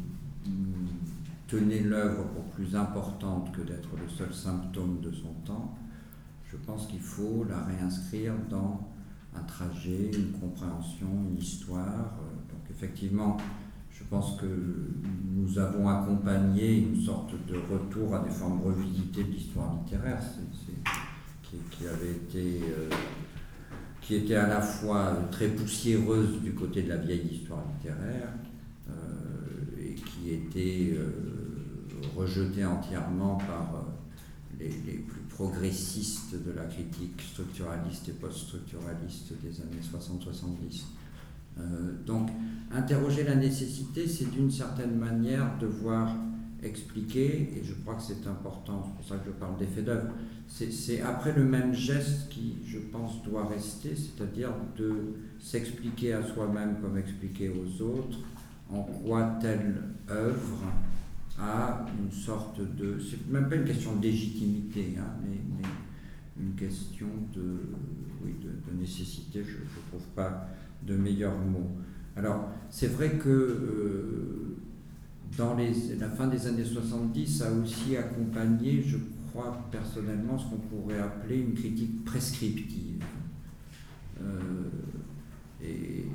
tenez l'œuvre pour plus importante que d'être le seul symptôme de son temps, je pense qu'il faut la réinscrire dans un trajet, une compréhension, une histoire. Donc, effectivement, je pense que nous avons accompagné une sorte de retour à des formes revisitées de l'histoire littéraire, c'est, c'est, qui, qui avait été, euh, qui était à la fois très poussiéreuse du côté de la vieille histoire littéraire euh, et qui était euh, rejetée entièrement par euh, les, les plus progressistes de la critique structuraliste et post-structuraliste des années soixante soixante-dix. Euh, donc, interroger la nécessité, c'est d'une certaine manière devoir expliquer, et je crois que c'est important, c'est pour ça que je parle d'effet d'œuvre, c'est, c'est après le même geste qui, je pense, doit rester, c'est-à-dire de s'expliquer à soi-même comme expliquer aux autres en quoi telle œuvre a une sorte de... C'est même pas une question de légitimité, hein, mais, mais une question de, oui, de, de nécessité, je ne trouve pas de meilleurs mots. Alors, c'est vrai que euh, dans les, la fin des années soixante-dix, ça a aussi accompagné, je crois personnellement, ce qu'on pourrait appeler une critique prescriptive. Euh, et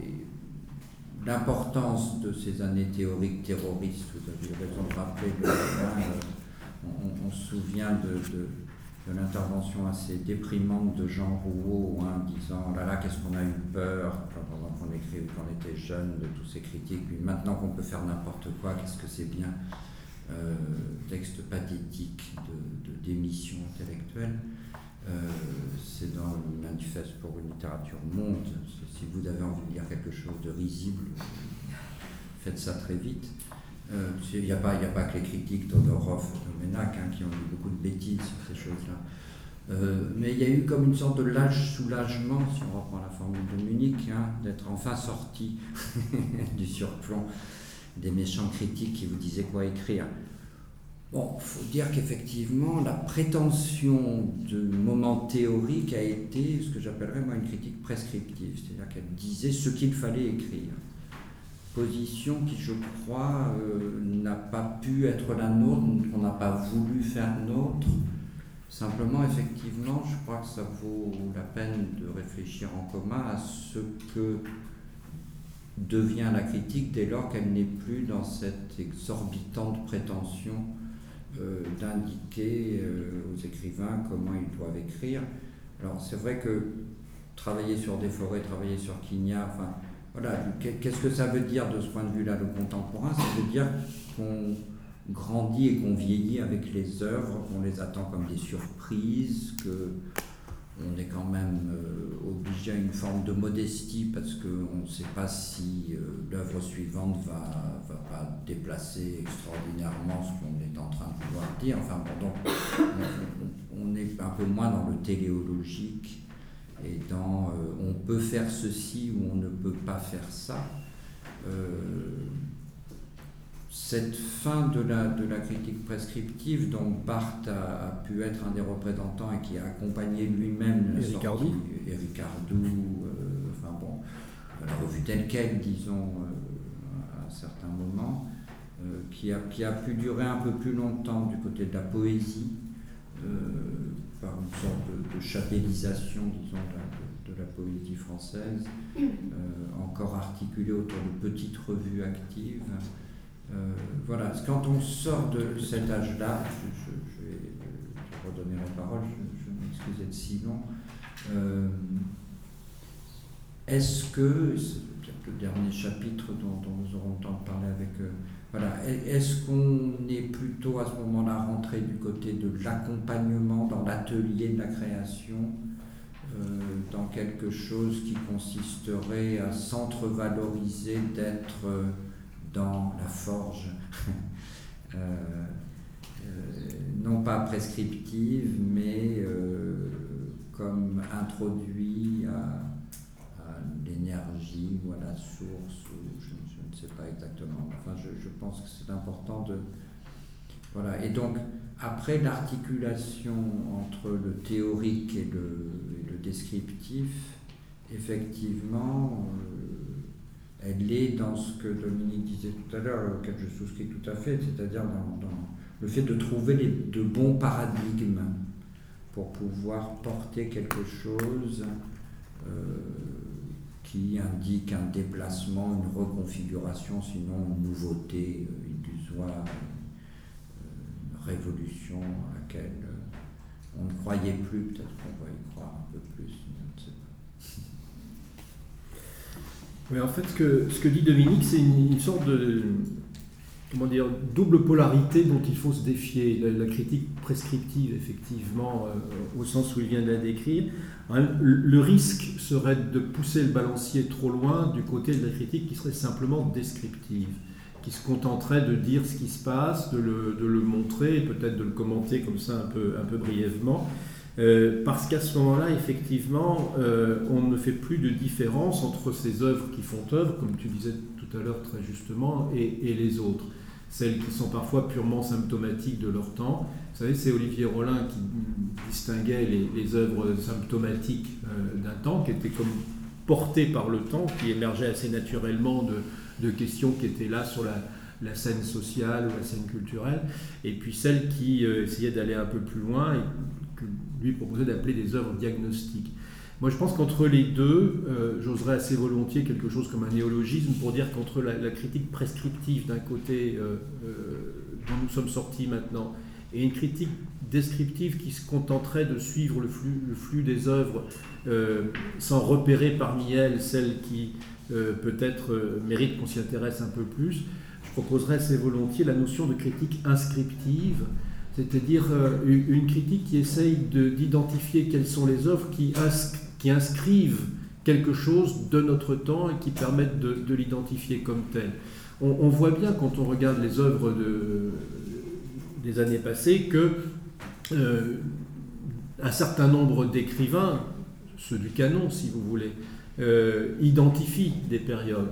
l'importance de ces années théoriques terroristes, vous avez raison de rappeler, le, euh, on, on se souvient de, de de l'intervention assez déprimante de Jean Rouault, hein, disant « là là, qu'est-ce qu'on a eu peur » pendant qu'on écrit quand on était jeune, de tous ces critiques, puis maintenant qu'on peut faire n'importe quoi, qu'est-ce que c'est bien, euh, texte pathétique de, de démission intellectuelle. Euh, c'est dans le manifeste pour une littérature monde. Si vous avez envie de lire quelque chose de risible, faites ça très vite. Il n'y a, a pas que les critiques Todorov et Domenac hein, qui ont eu beaucoup de bêtises sur ces choses-là. Euh, mais il y a eu comme une sorte de lâche soulagement, si on reprend la formule de Munich, hein, d'être enfin sorti du surplomb des méchants critiques qui vous disaient quoi écrire. Bon, il faut dire qu'effectivement, la prétention de moment théorique a été ce que j'appellerais moi une critique prescriptive, c'est-à-dire qu'elle disait ce qu'il fallait écrire. Position qui, je crois, euh, n'a pas pu être la nôtre, qu'on n'a pas voulu faire nôtre. Simplement, effectivement, je crois que ça vaut la peine de réfléchir en commun à ce que devient la critique dès lors qu'elle n'est plus dans cette exorbitante prétention euh, d'indiquer euh, aux écrivains comment ils doivent écrire. Alors, c'est vrai que travailler sur Desforêts, travailler sur Quignard, enfin, voilà, qu'est-ce que ça veut dire de ce point de vue-là, le contemporain? Ça veut dire qu'on grandit et qu'on vieillit avec les œuvres, qu'on les attend comme des surprises, qu'on est quand même euh, obligé à une forme de modestie parce qu'on ne sait pas si euh, l'œuvre suivante va, va pas déplacer extraordinairement ce qu'on est en train de pouvoir dire. Enfin, bon, donc, on, on est un peu moins dans le téléologique et dans euh, on peut faire ceci ou on ne peut pas faire ça. Euh, cette fin de la, de la critique prescriptive dont Barthes a, a pu être un des représentants et qui a accompagné lui-même la Éric sortie, Ardoux. Éric Ardoux, euh, enfin bon, la revue telle quelle, disons, euh, à certains moments, euh, qui, a, qui a pu durer un peu plus longtemps du côté de la poésie, euh, par une sorte de, de chapellisation, disons, de, de, de la poésie française, euh, encore articulée autour de petites revues actives. Euh, voilà, quand on sort de cet âge-là, je, je, je vais redonner la parole, je, je m'excuse d'être si long. Euh, est-ce que, c'est peut-être le dernier chapitre dont, dont nous aurons le temps de parler avec eux, voilà, est-ce qu'on est plutôt à ce moment-là rentré du côté de l'accompagnement dans l'atelier de la création, euh, dans quelque chose qui consisterait à s'entrevaloriser, d'être euh, dans la forge, euh, euh, non pas prescriptive, mais euh, comme introduit à, à l'énergie ou à la source, ou je, je ne sais pas exactement. Enfin, je, je pense que c'est important de... Voilà. Et donc, après l'articulation entre le théorique et le, et le descriptif, effectivement... Euh, elle est dans ce que Dominique disait tout à l'heure, auquel je souscris tout à fait, c'est-à-dire dans, dans le fait de trouver les, de bons paradigmes pour pouvoir porter quelque chose euh, qui indique un déplacement, une reconfiguration, sinon une nouveauté euh, illusoire, euh, une révolution à laquelle euh, on ne croyait plus, peut-être qu'on va y croire un peu plus, mais on ne sait pas. Oui, en fait, ce que, ce que dit Dominique, c'est une, une sorte de comment dire, double polarité dont il faut se défier. La, la critique prescriptive, effectivement, euh, au sens où il vient de la décrire, hein, le, le risque serait de pousser le balancier trop loin du côté de la critique qui serait simplement descriptive, qui se contenterait de dire ce qui se passe, de le, de le montrer, et peut-être de le commenter comme ça un peu, un peu brièvement. Euh, parce qu'à ce moment-là, effectivement, euh, on ne fait plus de différence entre ces œuvres qui font œuvre, comme tu disais tout à l'heure très justement, et, et les autres. Celles qui sont parfois purement symptomatiques de leur temps. Vous savez, c'est Olivier Rollin qui distinguait les, les œuvres symptomatiques euh, d'un temps, qui étaient comme portées par le temps, qui émergeaient assez naturellement de, de questions qui étaient là sur la, la scène sociale ou la scène culturelle, et puis celles qui euh, essayaient d'aller un peu plus loin, et que lui proposait d'appeler des œuvres diagnostiques. Moi, je pense qu'entre les deux, euh, j'oserais assez volontiers quelque chose comme un néologisme pour dire qu'entre la, la critique prescriptive d'un côté euh, euh, dont nous sommes sortis maintenant et une critique descriptive qui se contenterait de suivre le flux, le flux des œuvres euh, sans repérer parmi elles celles qui euh, peut-être euh, méritent qu'on s'y intéresse un peu plus, je proposerais assez volontiers la notion de critique inscriptive, c'est-à-dire euh, une critique qui essaye de, d'identifier quelles sont les œuvres qui, ins- qui inscrivent quelque chose de notre temps et qui permettent de, de l'identifier comme tel. On, on voit bien quand on regarde les œuvres de, des années passées que euh, un certain nombre d'écrivains, ceux du canon si vous voulez, euh, identifient des périodes.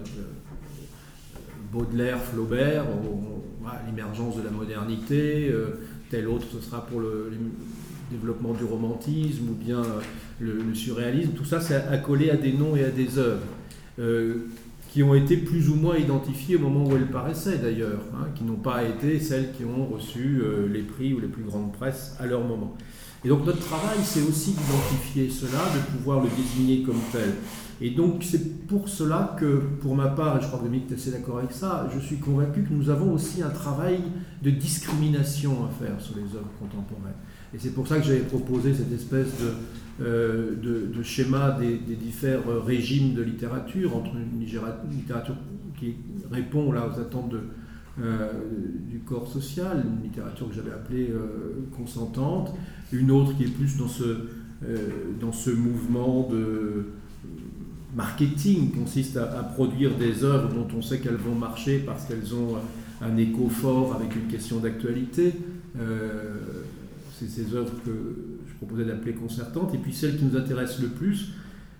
Baudelaire, Flaubert, on, on, l'émergence de la modernité, euh, tel autre ce sera pour le, le développement du romantisme ou bien le, le surréalisme. Tout ça, c'est accolé à des noms et à des œuvres euh, qui ont été plus ou moins identifiées au moment où elles paraissaient d'ailleurs, hein, qui n'ont pas été celles qui ont reçu euh, les prix ou les plus grandes presses à leur moment. Et donc notre travail, c'est aussi d'identifier cela, de pouvoir le désigner comme tel. Et donc c'est pour cela que, pour ma part, et je crois que Dominique est assez d'accord avec ça, je suis convaincu que nous avons aussi un travail de discrimination à faire sur les œuvres contemporaines. Et c'est pour ça que j'avais proposé cette espèce de, euh, de, de schéma des, des différents régimes de littérature, entre une littérature qui répond là aux attentes de, euh, du corps social, une littérature que j'avais appelée euh, consentante, une autre qui est plus dans ce, euh, dans ce mouvement de marketing, qui consiste à, à produire des œuvres dont on sait qu'elles vont marcher parce qu'elles ont un écho fort avec une question d'actualité. Euh, c'est ces œuvres que je proposais d'appeler concertantes. Et puis celle qui nous intéresse le plus,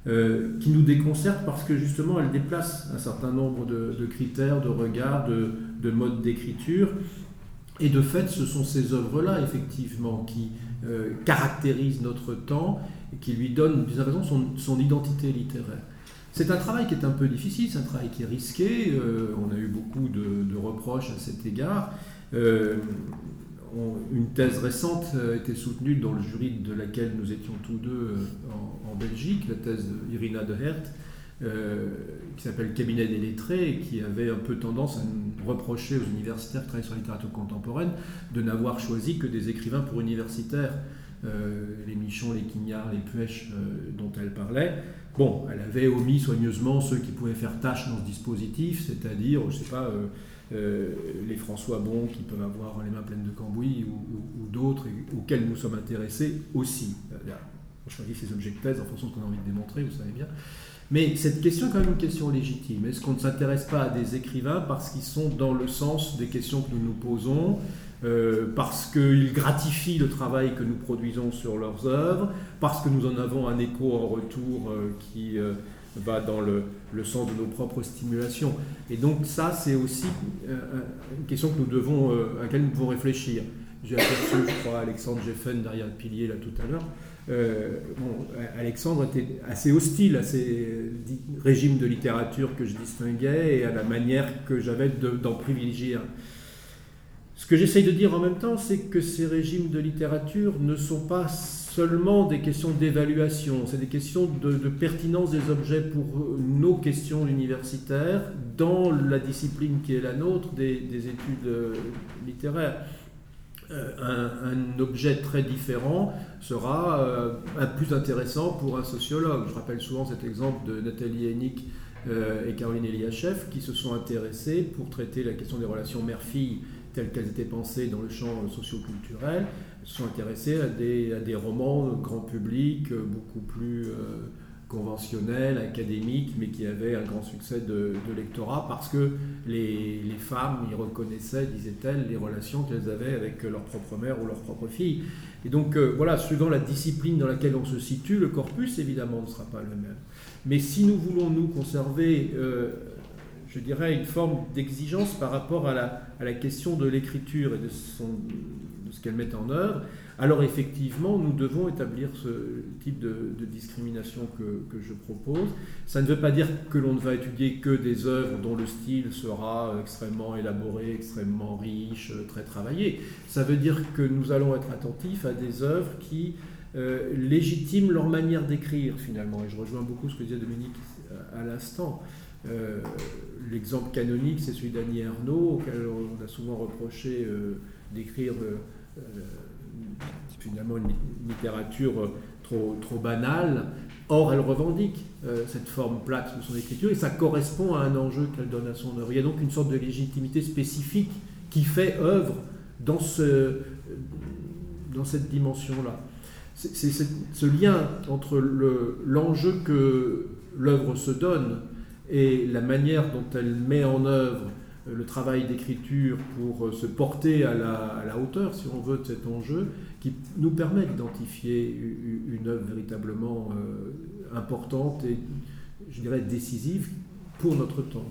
euh, qui nous déconcerte parce que justement elle déplace un certain nombre de, de critères, de regards, de, de modes d'écriture. Et de fait, ce sont ces œuvres-là, effectivement, qui euh, caractérisent notre temps et qui lui donnent, d'une certaine façon, son, son identité littéraire. C'est un travail qui est un peu difficile, c'est un travail qui est risqué. Euh, on a eu beaucoup de, de reproches à cet égard. Euh, on, une thèse récente a été soutenue dans le jury de laquelle nous étions tous deux en, en Belgique, la thèse d'Irina de Hert, Euh, qui s'appelle Cabinet des lettrés, et qui avait un peu tendance à nous reprocher aux universitaires qui travaillent sur la littérature contemporaine de n'avoir choisi que des écrivains pour universitaires, euh, les Michon, les Quignard, les Puech euh, dont elle parlait. Bon, elle avait omis soigneusement ceux qui pouvaient faire tâche dans ce dispositif, c'est-à-dire, je ne sais pas, euh, euh, les François Bon qui peuvent avoir les mains pleines de cambouis ou, ou, ou d'autres et, auxquels nous sommes intéressés aussi. On choisit ces objets de thèse en fonction de ce qu'on a envie de démontrer, vous savez bien. Mais cette question est quand même une question légitime. Est-ce qu'on ne s'intéresse pas à des écrivains parce qu'ils sont dans le sens des questions que nous nous posons, euh, parce qu'ils gratifient le travail que nous produisons sur leurs œuvres, parce que nous en avons un écho en retour euh, qui euh, va dans le, le sens de nos propres stimulations. Et donc ça, c'est aussi euh, une question que nous devons, euh, à laquelle nous devons réfléchir. J'ai aperçu, je crois, Alexandre Geffen derrière le pilier là tout à l'heure. Euh, bon, Alexandre était assez hostile à ces régimes de littérature que je distinguais et à la manière que j'avais de, d'en privilégier. Ce que j'essaye de dire en même temps, c'est que ces régimes de littérature ne sont pas seulement des questions d'évaluation, c'est des questions de, de pertinence des objets pour nos questions universitaires dans la discipline qui est la nôtre, des, des études littéraires. Un, un objet très différent sera euh, un plus intéressant pour un sociologue. Je rappelle souvent cet exemple de Nathalie Hennig euh, et Caroline Eliachev qui se sont intéressées pour traiter la question des relations mère-fille telles qu'elles étaient pensées dans le champ socioculturel. Elles se sont intéressées à des, à des romans grand public, beaucoup plus euh, conventionnels, académiques, mais qui avaient un grand succès de, de lectorat parce que les, les femmes y reconnaissaient, disaient-elles, les relations qu'elles avaient avec leur propre mère ou leur propre fille. Et donc, euh, voilà, suivant la discipline dans laquelle on se situe, le corpus, évidemment, ne sera pas le même. Mais si nous voulons, nous, conserver, euh, je dirais, une forme d'exigence par rapport à la, à la question de l'écriture et de, son, de ce qu'elle met en œuvre, alors effectivement, nous devons établir ce type de, de discrimination que, que je propose. Ça ne veut pas dire que l'on ne va étudier que des œuvres dont le style sera extrêmement élaboré, extrêmement riche, très travaillé. Ça veut dire que nous allons être attentifs à des œuvres qui euh, légitiment leur manière d'écrire, finalement. Et je rejoins beaucoup ce que disait Dominique à, à l'instant. Euh, l'exemple canonique, c'est celui d'Annie Ernaux, auquel on a souvent reproché euh, d'écrire... Euh, finalement une littérature trop, trop banale. Or, elle revendique euh, cette forme plate de son écriture et ça correspond à un enjeu qu'elle donne à son œuvre. Il y a donc une sorte de légitimité spécifique qui fait œuvre dans, ce, dans cette dimension-là. C'est, c'est, c'est ce lien entre le, l'enjeu que l'œuvre se donne et la manière dont elle met en œuvre le travail d'écriture pour se porter à la, à la hauteur, si on veut, de cet enjeu, qui nous permet d'identifier une œuvre véritablement euh, importante et, je dirais, décisive pour notre temps.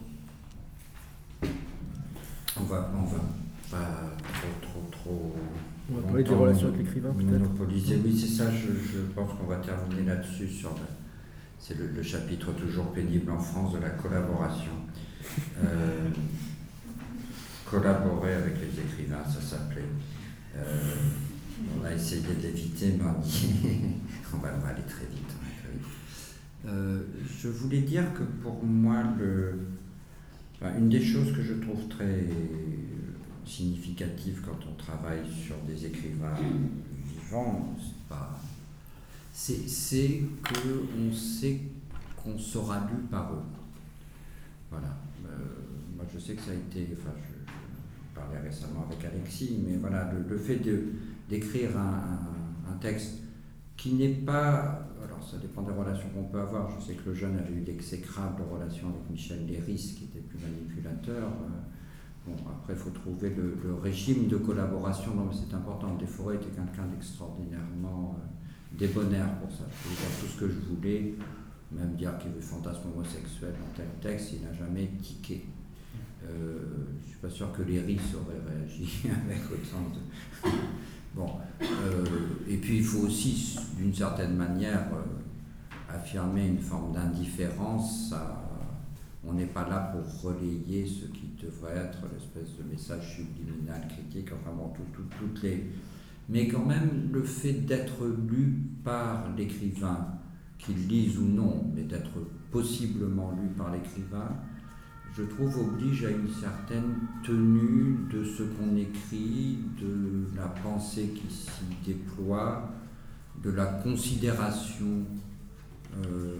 On va, on va pas trop, trop, trop... On va parler des relations avec l'écrivain, peut-être. Monopoliser. Oui, c'est ça, je, je pense qu'on va terminer là-dessus. Sur le, c'est le, le chapitre toujours pénible en France de la collaboration. Euh, collaborer avec les écrivains, ça s'appelait. Euh, on a essayé de l'éviter, mais on, on, va, on va aller très vite. Très vite. Euh, je voulais dire que pour moi, le, enfin, une des choses que je trouve très significative quand on travaille sur des écrivains vivants, c'est, pas, c'est, c'est qu'on sait qu'on sera lu par eux. Voilà. Euh, moi, je sais que ça a été... Enfin, je, je parlais récemment avec Alexis, mais voilà, le, le fait de, d'écrire un, un, un texte qui n'est pas... Alors, ça dépend des relations qu'on peut avoir. Je sais que le jeune avait eu d'exécrables relations avec Michel Léris, qui était plus manipulateur. Bon, après, il faut trouver le, le régime de collaboration. Non, mais c'est important. Desforêts était quelqu'un d'extraordinairement euh, débonnaire pour ça. Je pouvais faire tout ce que je voulais. même dire qu'il y avait fantasme homosexuel dans tel texte, il n'a jamais tiqué. Euh, je ne suis pas sûr que Léris aurait réagi avec autant de... Bon, euh, et puis il faut aussi, d'une certaine manière, euh, affirmer une forme d'indifférence. À... On n'est pas là pour relayer ce qui devrait être l'espèce de message subliminal, critique, enfin bon, tout, tout, toutes les... Mais quand même, le fait d'être lu par l'écrivain, qu'il lise ou non, mais d'être possiblement lu par l'écrivain, je trouve oblige à une certaine tenue de ce qu'on écrit, de la pensée qui s'y déploie, de la considération euh,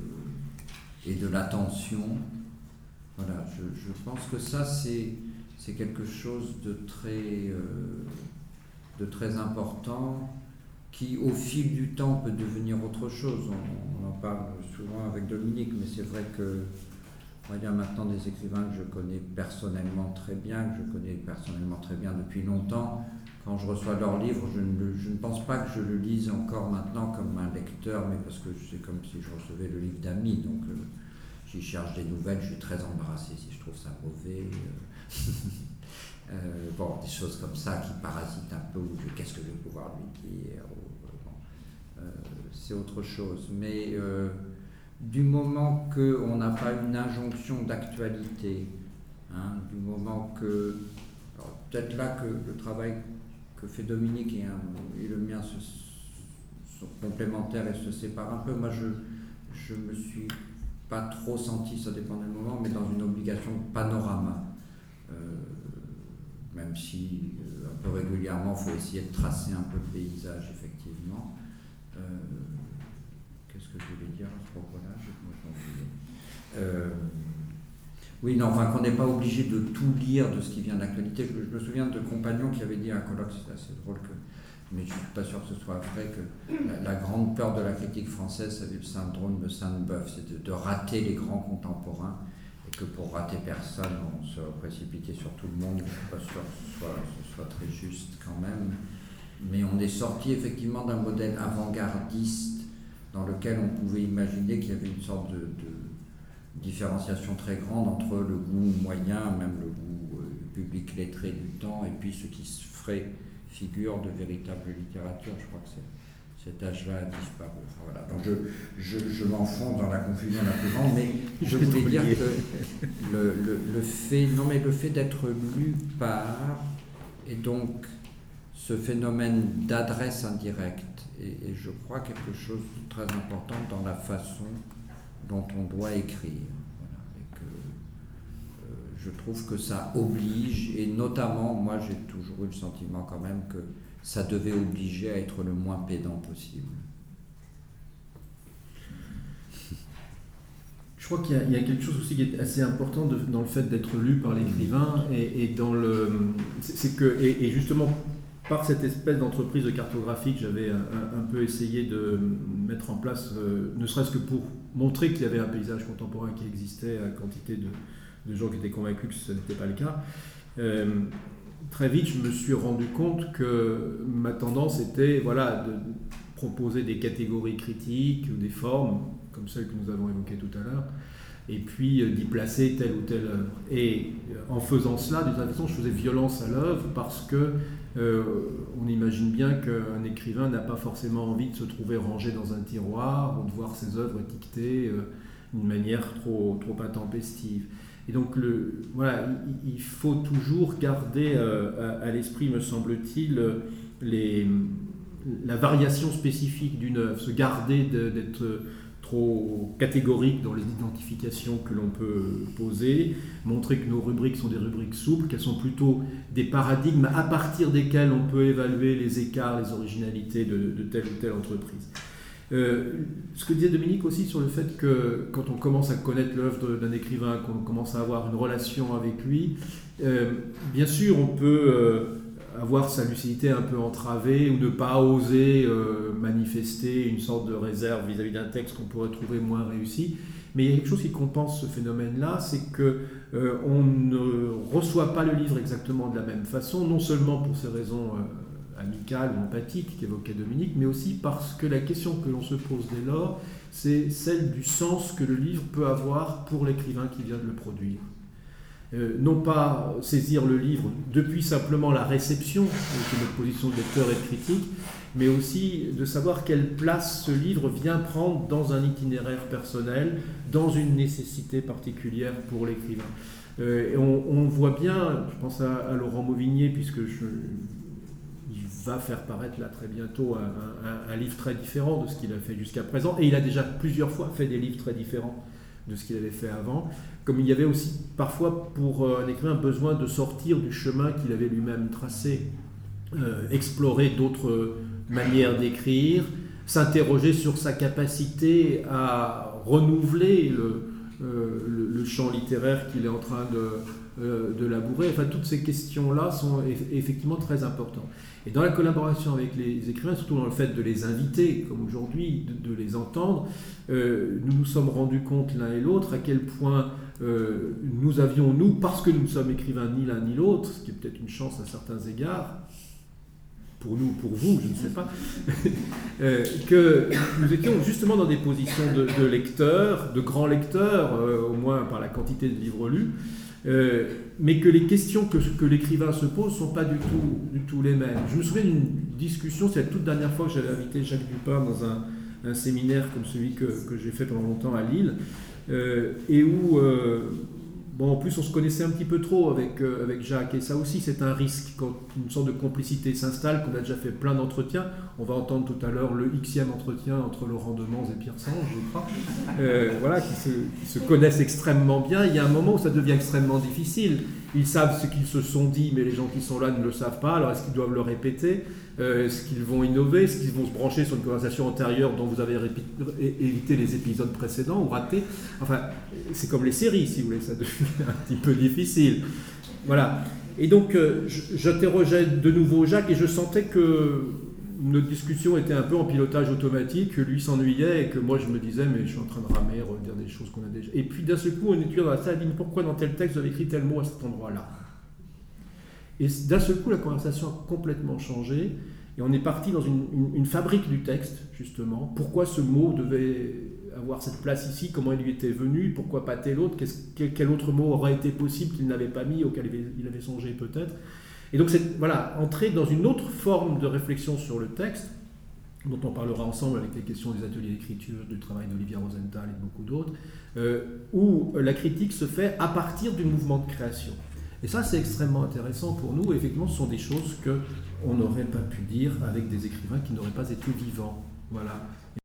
et de l'attention. Voilà, je, je pense que ça, c'est, c'est quelque chose de très, euh, de très important, qui, au fil du temps, peut devenir autre chose. On, on en parle souvent avec Dominique, mais c'est vrai que moi, il y a maintenant des écrivains que je connais personnellement très bien, que je connais personnellement très bien depuis longtemps. Quand je reçois leurs livres, je ne, je ne pense pas que je le lise encore maintenant comme un lecteur, mais parce que c'est comme si je recevais le livre d'amis. Donc, euh, j'y cherche des nouvelles, je suis très embarrassé si je trouve ça mauvais. Euh, bon, des choses comme ça qui parasitent un peu, ou qu'est-ce que je vais pouvoir lui dire. Ou, bon, euh, c'est autre chose. Mais euh, du moment qu'on n'a pas une injonction d'actualité, hein, du moment que... Alors, peut-être là que le travail que fait Dominique et, un, et le mien se, sont complémentaires et se séparent un peu. Moi, je je me suis pas trop senti, ça dépend du moment, mais dans une obligation de panorama. Euh, même si euh, un peu régulièrement, il faut essayer de tracer un peu le paysage, effectivement. Euh, qu'est-ce que je voulais dire à ce propos-là? Je euh, Oui, non, enfin, qu'on n'est pas obligé de tout lire de ce qui vient de l'actualité. Je, je me souviens de compagnons qui avaient dit à un colloque, c'est assez drôle, que, mais je ne suis pas sûr que ce soit vrai, que la, la grande peur de la critique française, c'est le syndrome de Sainte-Beuve, c'est de, de rater les grands contemporains, et que pour rater personne, on se précipitait sur tout le monde. Je ne suis pas sûr que ce soit, ce soit très juste quand même. Mais on est sorti effectivement d'un modèle avant-gardiste dans lequel on pouvait imaginer qu'il y avait une sorte de, de différenciation très grande entre le goût moyen, même le goût euh, public lettré du temps, et puis ce qui se ferait figure de véritable littérature. Je crois que c'est, cet âge-là a disparu. Enfin, voilà. Donc je, je, je m'enfonce dans la confusion la plus grande, mais je voulais dire que le, le, le fait, non mais le fait d'être lu par, et donc ce phénomène d'adresse indirecte, et, et je crois quelque chose de très important dans la façon dont on doit écrire. Voilà. Et que, euh, je trouve que ça oblige, et notamment, moi j'ai toujours eu le sentiment quand même que ça devait obliger à être le moins pédant possible. Je crois qu'il y a, il y a quelque chose aussi qui est assez important de, dans le fait d'être lu par l'écrivain, et, et dans le, c'est, c'est que, et, et justement par cette espèce d'entreprise de cartographie que j'avais un, un peu essayé de mettre en place, euh, ne serait-ce que pour montrer qu'il y avait un paysage contemporain qui existait à quantité de, de gens qui étaient convaincus que ce n'était pas le cas. Euh, très vite, je me suis rendu compte que ma tendance était, voilà, de proposer des catégories critiques ou des formes, comme celles que nous avons évoquées tout à l'heure, et puis euh, d'y placer telle ou telle œuvre. Et euh, en faisant cela, d'une certaine façon, je faisais violence à l'œuvre parce que euh, on imagine bien qu'un écrivain n'a pas forcément envie de se trouver rangé dans un tiroir ou de voir ses œuvres étiquetées euh, d'une manière trop, trop intempestive. Et donc, le, voilà, il, il faut toujours garder euh, à, à l'esprit, me semble-t-il, les, la variation spécifique d'une œuvre, se garder de, d'être trop catégorique dans les identifications que l'on peut poser, montrer que nos rubriques sont des rubriques souples, qu'elles sont plutôt des paradigmes à partir desquels on peut évaluer les écarts, les originalités de, de telle ou telle entreprise. Euh, ce que disait Dominique aussi sur le fait que quand on commence à connaître l'œuvre d'un écrivain, qu'on commence à avoir une relation avec lui, euh, bien sûr on peut euh, avoir sa lucidité un peu entravée ou ne pas oser euh, manifester une sorte de réserve vis-à-vis d'un texte qu'on pourrait trouver moins réussi. Mais il y a quelque chose qui compense ce phénomène-là, c'est qu'on euh, ne reçoit pas le livre exactement de la même façon, non seulement pour ces raisons euh, amicale ou empathique qu'évoquait Dominique, mais aussi parce que la question que l'on se pose dès lors, c'est celle du sens que le livre peut avoir pour l'écrivain qui vient de le produire. Euh, non pas saisir le livre depuis simplement la réception, qui est notre position de lecteur et de critique, mais aussi de savoir quelle place ce livre vient prendre dans un itinéraire personnel, dans une nécessité particulière pour l'écrivain. Euh, et on, on voit bien, je pense à, à Laurent Mauvigné, puisque je, il va faire paraître là très bientôt un, un, un livre très différent de ce qu'il a fait jusqu'à présent, et il a déjà plusieurs fois fait des livres très différents de ce qu'il avait fait avant, comme il y avait aussi parfois pour un écrivain besoin de sortir du chemin qu'il avait lui-même tracé, euh, explorer d'autres manières d'écrire, s'interroger sur sa capacité à renouveler le, euh, le, le champ littéraire qu'il est en train de, euh, de labourer. Enfin, toutes ces questions-là sont eff- effectivement très importantes. Et dans la collaboration avec les écrivains, surtout dans le fait de les inviter, comme aujourd'hui, de, de les entendre, euh, nous nous sommes rendus compte l'un et l'autre à quel point euh, nous avions, nous, parce que nous ne sommes écrivains ni l'un ni l'autre, ce qui est peut-être une chance à certains égards, pour nous ou pour vous, je ne sais pas, euh, que nous étions justement dans des positions de, de lecteurs, de grands lecteurs, euh, au moins par la quantité de livres lus, Euh, mais que les questions que, que l'écrivain se pose ne sont pas du tout, du tout les mêmes. Je me souviens d'une discussion, c'est la toute dernière fois que j'avais invité Jacques Dupin dans un, un séminaire comme celui que, que j'ai fait pendant longtemps à Lille, euh, et où, euh, bon, en plus on se connaissait un petit peu trop avec, euh, avec Jacques, et ça aussi c'est un risque, quand une sorte de complicité s'installe, qu'on a déjà fait plein d'entretiens. On va entendre tout à l'heure le xème entretien entre Laurent Demans et Pierre Sange, je crois, euh, voilà, qui se, qui se connaissent extrêmement bien. Il y a un moment où ça devient extrêmement difficile. Ils savent ce qu'ils se sont dit, mais les gens qui sont là ne le savent pas. Alors est-ce qu'ils doivent le répéter? euh, Est-ce qu'ils vont innover? Est-ce qu'ils vont se brancher sur une conversation antérieure dont vous avez répé- évité les épisodes précédents ou raté? Enfin, c'est comme les séries, si vous voulez, ça devient un petit peu difficile. Voilà. Et donc, euh, j'interrogeais de nouveau Jacques et je sentais que notre discussion était un peu en pilotage automatique, que lui s'ennuyait et que moi je me disais mais je suis en train de ramer, redire des choses qu'on a déjà... Et puis d'un seul coup, on est dans la salle, il dit pourquoi dans tel texte vous avez écrit tel mot à cet endroit-là? Et d'un seul coup, la conversation a complètement changé et on est parti dans une, une, une fabrique du texte, justement. Pourquoi ce mot devait avoir cette place ici? Comment il lui était venu? Pourquoi pas tel autre? quel, quel autre mot aurait été possible qu'il n'avait pas mis, auquel il avait, il avait songé peut-être? Et donc, c'est voilà, entrer dans une autre forme de réflexion sur le texte, dont on parlera ensemble avec les questions des ateliers d'écriture, du travail d'Olivia Rosenthal et de beaucoup d'autres, euh, où la critique se fait à partir du mouvement de création. Et ça, c'est extrêmement intéressant pour nous. Effectivement, ce sont des choses qu'on n'aurait pas pu dire avec des écrivains qui n'auraient pas été vivants. Voilà.